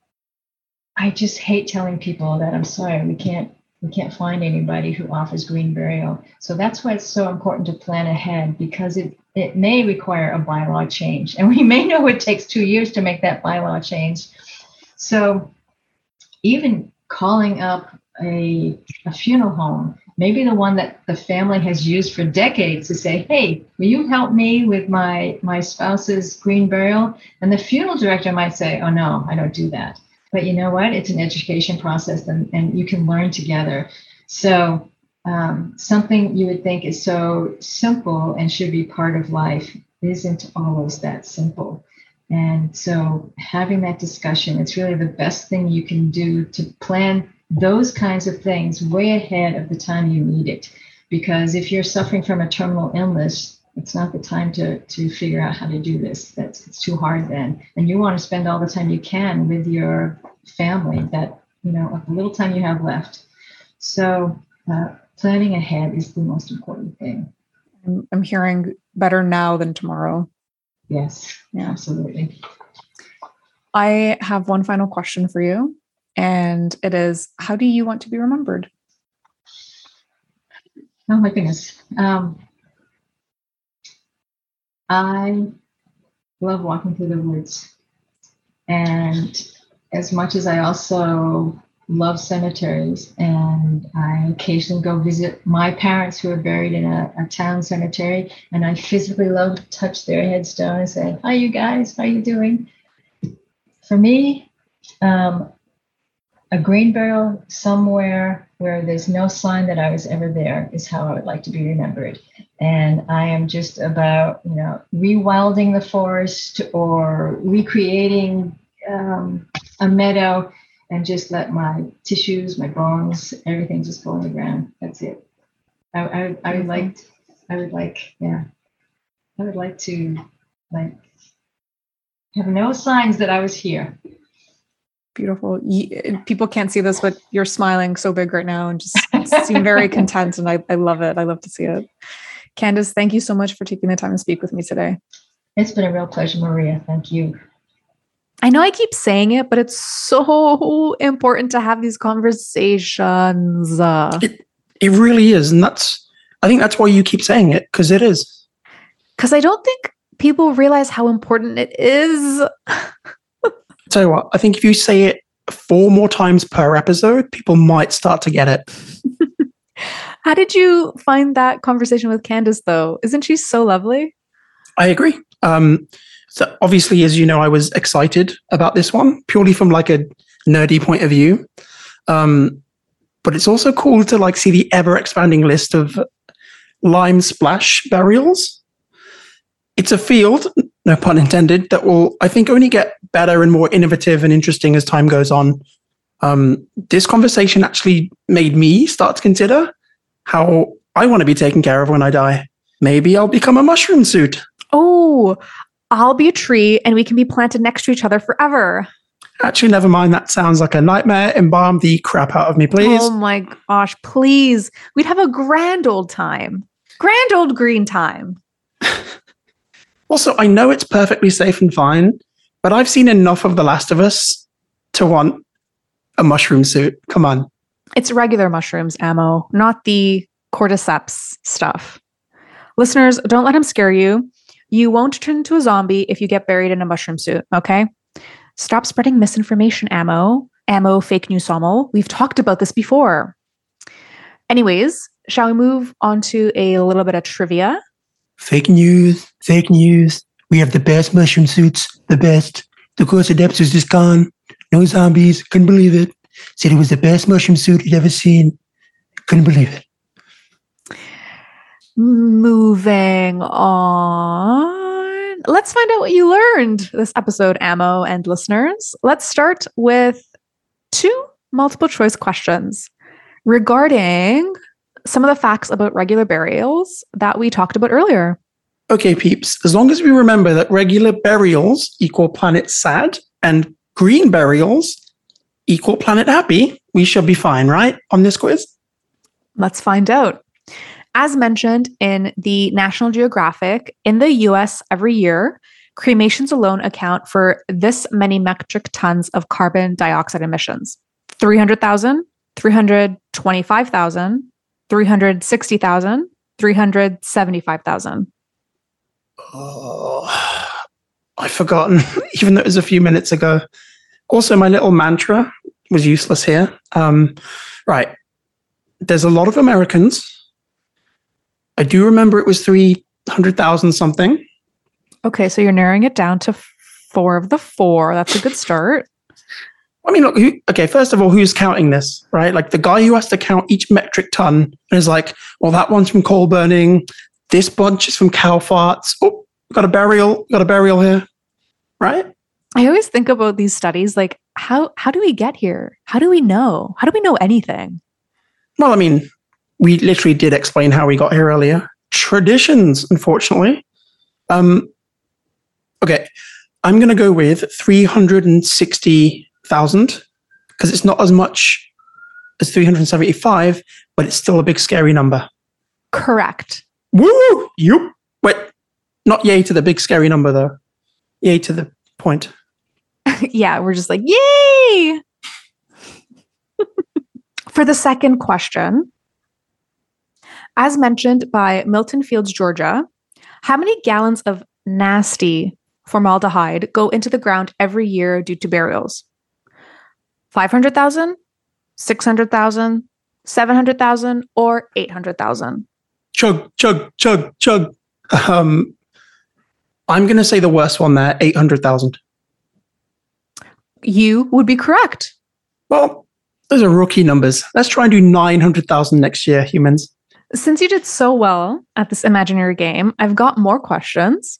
I just hate telling people that I'm sorry, we can't we can't find anybody who offers green burial. So that's why it's so important to plan ahead, because it, it may require a bylaw change. And we may know it takes two years to make that bylaw change. So even calling up A, a funeral home, maybe the one that the family has used for decades, to say, hey, will you help me with my my spouse's green burial? And the funeral director might say, oh no, I don't do that. But you know what? It's an education process, and, and you can learn together. So um, something you would think is so simple and should be part of life isn't always that simple. And so having that discussion, it's really the best thing you can do to plan those kinds of things way ahead of the time you need it. Because if you're suffering from a terminal illness, it's not the time to to figure out how to do this. That's it's too hard then. And you want to spend all the time you can with your family, that, you know, the little time you have left. So uh, planning ahead is the most important thing. I'm, I'm hearing better now than tomorrow. Yes, yeah, absolutely. I have one final question for you. And it is, how do you want to be remembered? Oh my goodness. Um, I love walking through the woods. And as much as I also love cemeteries, and I occasionally go visit my parents who are buried in a, a town cemetery, and I physically love to touch their headstone and say, "Hi, you guys, how you doing?" For me, um, a green burial somewhere where there's no sign that I was ever there is how I would like to be remembered. And I am just about, you know, rewilding the forest or recreating um, a meadow, and just let my tissues, my bones, everything just go on the ground. That's it. I, I, I would like, I would like, yeah, I would like to, like, have no signs that I was here. Beautiful. You, people can't see this, but you're smiling so big right now and just seem very content. And I, I love it. I love to see it. Candace, thank you so much for taking the time to speak with me today. It's been a real pleasure, Maria. Thank you. I know I keep saying it, but it's so important to have these conversations. It, it really is. And that's, I think that's why you keep saying it, because it is. Because I don't think people realize how important it is. Tell you what, I think if you say it four more times per episode, people might start to get it. How did you find that conversation with Candace, though? Isn't she so lovely? I agree. Um, so obviously, as you know, I was excited about this one, purely from like a nerdy point of view. Um, but it's also cool to like see the ever-expanding list of lime splash burials. It's a field, no pun intended, that will, I think, only get better and more innovative and interesting as time goes on. Um, this conversation actually made me start to consider how I want to be taken care of when I die. Maybe I'll become a mushroom suit. Oh, I'll be a tree and we can be planted next to each other forever. Actually, never mind. That sounds like a nightmare. Embalm the crap out of me, please. Oh my gosh, please. We'd have a grand old time. Grand old green time. Also, I know it's perfectly safe and fine, but I've seen enough of The Last of Us to want a mushroom suit. Come on. It's regular mushrooms, Ammo, not the cordyceps stuff. Listeners, don't let him scare you. You won't turn into a zombie if you get buried in a mushroom suit, okay? Stop spreading misinformation, Ammo. Ammo, fake news, Sommel. We've talked about this before. Anyways, shall we move on to a little bit of trivia? Fake news, fake news. We have the best mushroom suits, the best. The cordyceps is just gone. No zombies. Couldn't believe it. Said it was the best mushroom suit he'd ever seen. Couldn't believe it. Moving on. Let's find out what you learned this episode, Ammo and listeners. Let's start with two multiple choice questions regarding some of the facts about regular burials that we talked about earlier. Okay, peeps. As long as we remember that regular burials equal planet sad and green burials equal planet happy, we should be fine, right? On this quiz? Let's find out. As mentioned in the National Geographic, in the U S every year, cremations alone account for this many metric tons of carbon dioxide emissions. three hundred thousand, three hundred twenty-five thousand, three hundred sixty thousand, three hundred seventy-five thousand. Oh, I've forgotten, even though it was a few minutes ago. Also, my little mantra was useless here. Um, right. There's a lot of Americans. I do remember it was three hundred thousand something. Okay, so you're narrowing it down to four of the four. That's a good start. I mean, look, who, okay, first of all, who's counting this, right? Like the guy who has to count each metric ton and is like, well, that one's from coal burning. This bunch is from cow farts. Oh, got a burial, got a burial here, right? I always think about these studies like, how how do we get here? How do we know? How do we know anything? Well, I mean, we literally did explain how we got here earlier. Traditions, unfortunately. Um, okay, I'm going to go with three hundred sixty thousand because it's not as much as three hundred seventy-five, but it's still a big, scary number. Correct. Woo! Yup. Wait, not yay to the big, scary number, though. Yay to the point. Yeah, we're just like, yay! For the second question, As mentioned by Milton Fields, Georgia, how many gallons of nasty formaldehyde go into the ground every year due to burials? five hundred thousand, six hundred thousand, seven hundred thousand, or eight hundred thousand? Chug, chug, chug, chug. Um, I'm going to say the worst one there, eight hundred thousand. You would be correct. Well, those are rookie numbers. Let's try and do nine hundred thousand next year, humans. Since you did so well at this imaginary game, I've got more questions.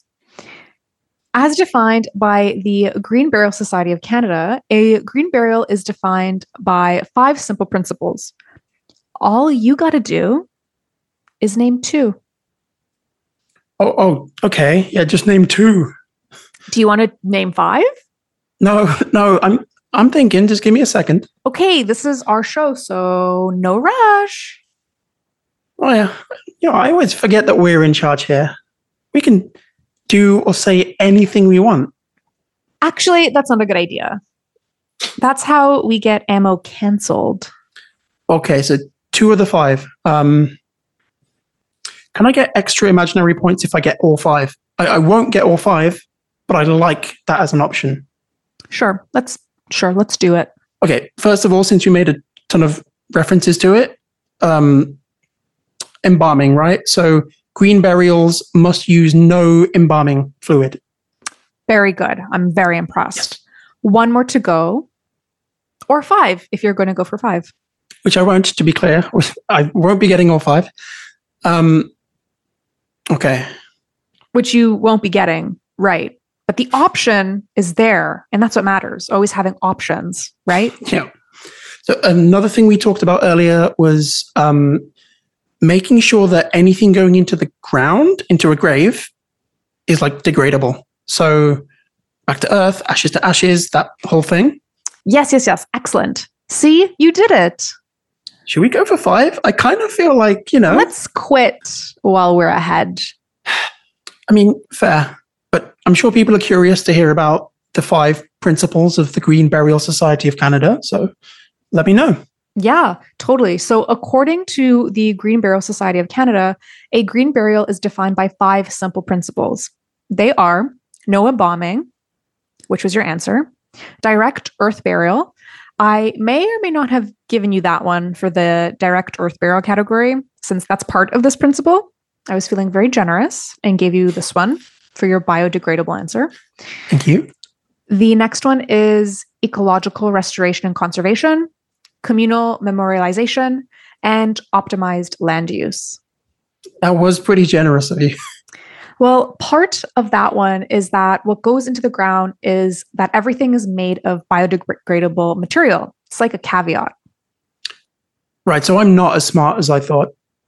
As defined by the Green Burial Society of Canada, a green burial is defined by five simple principles. All you got to do is name two. Oh, oh, okay. Yeah, just name two. Do you want to name five? No, no, I'm I'm thinking, just give me a second. Okay, this is our show, so no rush. Oh yeah. You know, I always forget that we're in charge here. We can do or say anything we want. Actually, that's not a good idea. That's how we get ammo canceled. Okay, so two of the five. Um, can I get extra imaginary points if I get all five? I, I won't get all five, but I like that as an option. Sure, let's sure, let's do it. Okay, first of all, since you made a ton of references to it, um, embalming, right? So green burials must use no embalming fluid. Very good. I'm very impressed. Yes. One more to go, or five if you're going to go for five. Which I won't, to be clear. I won't be getting all five. Um, okay. Which you won't be getting, right? But the option is there, and that's what matters. Always having options, right? Yeah. So another thing we talked about earlier was um, making sure that anything going into the ground, into a grave, is like degradable. So back to earth, ashes to ashes, that whole thing. Yes, yes, yes. Excellent. See, you did it. Should we go for five? I kind of feel like, you know. Let's quit while we're ahead. I mean, fair. But I'm sure people are curious to hear about the five principles of the Green Burial Society of Canada. So let me know. Yeah, totally. So according to the Green Burial Society of Canada, a green burial is defined by five simple principles. They are no embalming, which was your answer, direct earth burial. I may or may not have given you that one for the direct earth burial category, since that's part of this principle. I was feeling very generous and gave you this one for your biodegradable answer. Thank you. The next one is ecological restoration and conservation, communal memorialization, and optimized land use. That was pretty generous of you. Well, part of that one is that what goes into the ground is that everything is made of biodegradable material. It's like a caveat. Right. So I'm not as smart as I thought.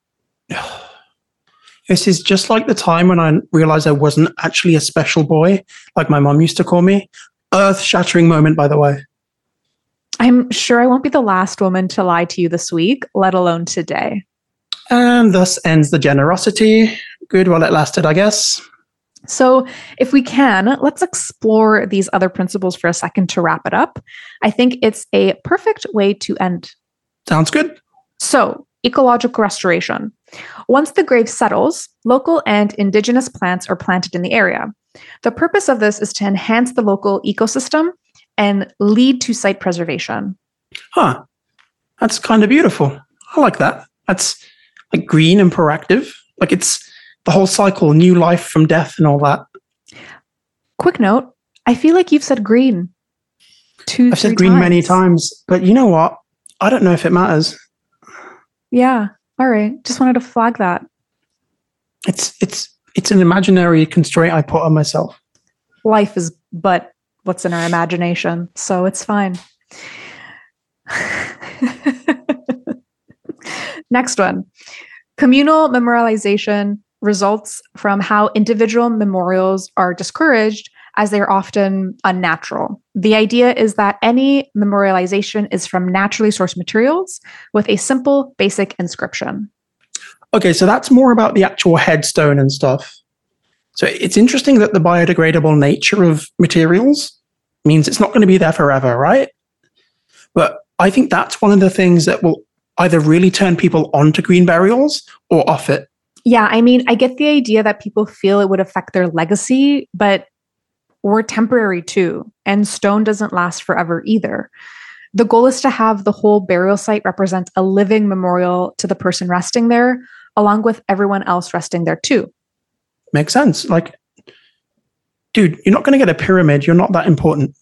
This is just like the time when I realized I wasn't actually a special boy, like my mom used to call me. Earth-shattering moment, by the way. I'm sure I won't be the last woman to lie to you this week, let alone today. And thus ends the generosity. Good while it lasted, I guess. So if we can, let's explore these other principles for a second to wrap it up. I think it's a perfect way to end. Sounds good. So, ecological restoration. Once the grave settles, local and indigenous plants are planted in the area. The purpose of this is to enhance the local ecosystem and lead to site preservation. Huh. That's kind of beautiful. I like that. That's like green and proactive. Like it's the whole cycle, new life from death and all that. Quick note, I feel like you've said green two, I've said three green times. many times, but you know what? I don't know if it matters. Yeah. All right. Just wanted to flag that. It's it's it's an imaginary constraint I put on myself. Life is but what's in our imagination, so it's fine. Next one. Communal memorialization results from how individual memorials are discouraged as they are often unnatural. The idea is that any memorialization is from naturally sourced materials with a simple, basic inscription. Okay, so that's more about the actual headstone and stuff. So it's interesting that the biodegradable nature of materials means it's not going to be there forever, right? But I think that's one of the things that will either really turn people onto green burials or off it. Yeah, I mean, I get the idea that people feel it would affect their legacy, but we're temporary too, and stone doesn't last forever either. The goal is to have the whole burial site represent a living memorial to the person resting there, along with everyone else resting there too. Makes sense. Like, dude, you're not going to get a pyramid. You're not that important.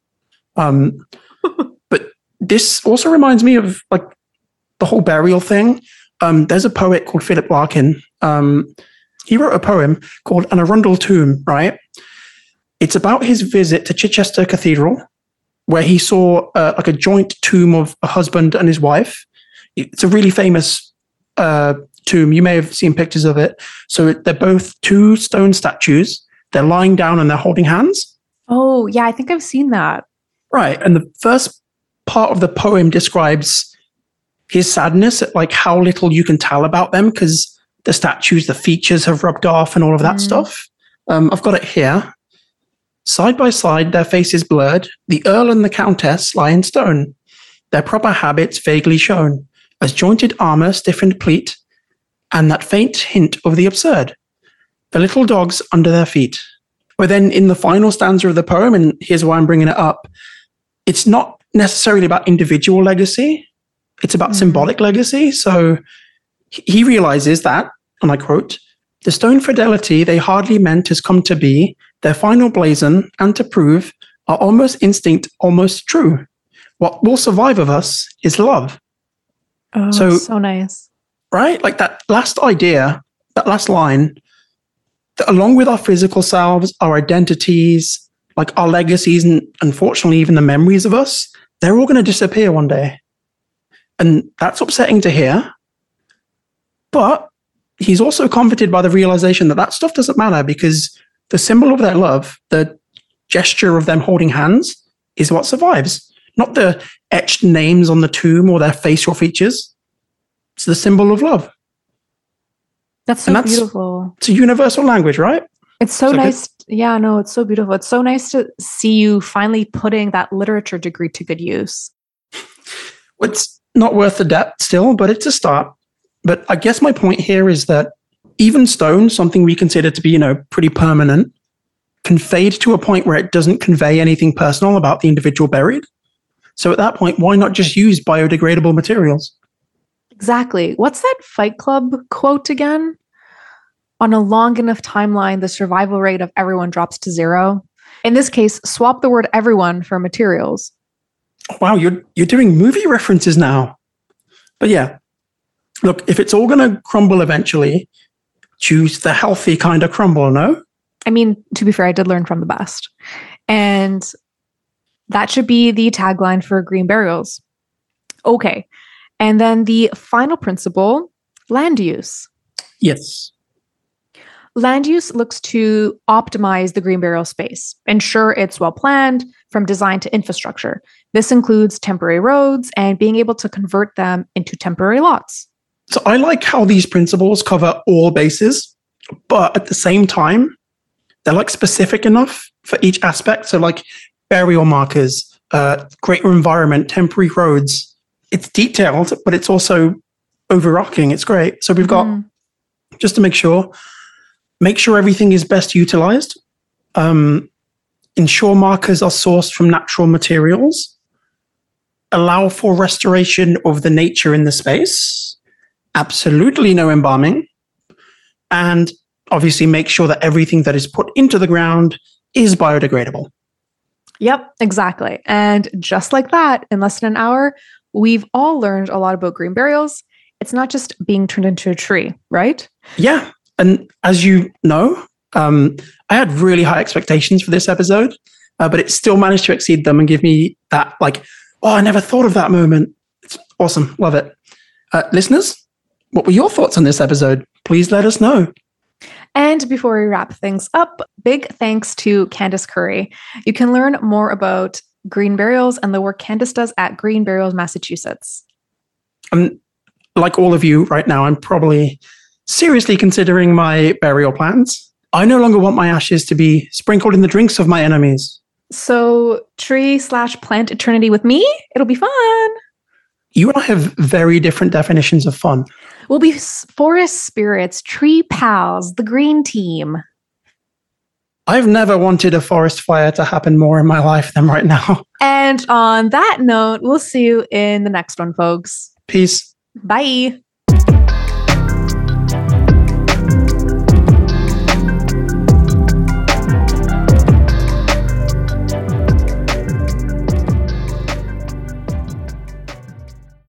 Um, but this also reminds me of like the whole burial thing. Um, there's a poet called Philip Larkin. Um, he wrote a poem called An Arundel Tomb, right? It's about his visit to Chichester Cathedral, where he saw uh, like a joint tomb of a husband and his wife. It's a really famous uh, tomb. You may have seen pictures of it. So they're both two stone statues. They're lying down and they're holding hands. Oh, yeah, I think I've seen that. Right. And the first part of the poem describes his sadness at like how little you can tell about them because the statues, the features have rubbed off and all of that mm. stuff. Um, I've got it here. Side by side, their faces blurred, the Earl and the Countess lie in stone, their proper habits vaguely shown, as jointed armour, stiffened pleat, and that faint hint of the absurd, the little dogs under their feet. But then in the final stanza of the poem, and here's why I'm bringing it up, it's not necessarily about individual legacy, it's about mm. symbolic legacy. So he realizes that, and I quote, the stone fidelity they hardly meant has come to be, their final blazon, and to prove, are almost instinct, almost true. What will survive of us is love. Oh, so, so nice. Right? Like that last idea, that last line, that along with our physical selves, our identities, like our legacies, and unfortunately even the memories of us, they're all going to disappear one day. And that's upsetting to hear. But he's also comforted by the realization that that stuff doesn't matter because the symbol of their love, the gesture of them holding hands, is what survives. Not the etched names on the tomb or their facial features. It's the symbol of love. That's so that's, beautiful. It's a universal language, right? It's so, so nice. Good. Yeah, no, it's so beautiful. It's so nice to see you finally putting that literature degree to good use. It's not worth the debt still, but it's a start. But I guess my point here is that even stone, something we consider to be, you know, pretty permanent, can fade to a point where it doesn't convey anything personal about the individual buried. So at that point, why not just use biodegradable materials? Exactly. What's that Fight Club quote again? On a long enough timeline, the survival rate of everyone drops to zero. In this case, swap the word everyone for materials. Wow, you're you're doing movie references now. But yeah, look, if it's all going to crumble eventually, choose the healthy kind of crumble, no? I mean, to be fair, I did learn from the best. And that should be the tagline for green burials. Okay. And then the final principle, land use. Yes. Land use looks to optimize the green burial space, ensure it's well planned from design to infrastructure. This includes temporary roads and being able to convert them into temporary lots. So I like how these principles cover all bases, but at the same time, they're like specific enough for each aspect. So like burial markers, uh, greater environment, temporary roads. It's detailed, but it's also overarching. It's great. So we've got, mm. just to make sure, make sure everything is best utilized. Um, ensure markers are sourced from natural materials. Allow for restoration of the nature in the space. Absolutely no embalming. And obviously make sure that everything that is put into the ground is biodegradable. Yep, exactly. And just like that, in less than an hour, we've all learned a lot about green burials. It's not just being turned into a tree, right? Yeah. And as you know, um, I had really high expectations for this episode, uh, but it still managed to exceed them and give me that like, oh, I never thought of that moment. It's awesome. Love it. Uh, listeners, what were your thoughts on this episode? Please let us know. And before we wrap things up, big thanks to Candace Curry. You can learn more about green burials and the work Candace does at Green Burials, Massachusetts. Um, like all of you right now, I'm probably seriously considering my burial plans. I no longer want my ashes to be sprinkled in the drinks of my enemies. So tree slash plant eternity with me? It'll be fun. You and I have very different definitions of fun. We'll be forest spirits, tree pals, the green team. I've never wanted a forest fire to happen more in my life than right now. And on that note, we'll see you in the next one, folks. Peace. Bye.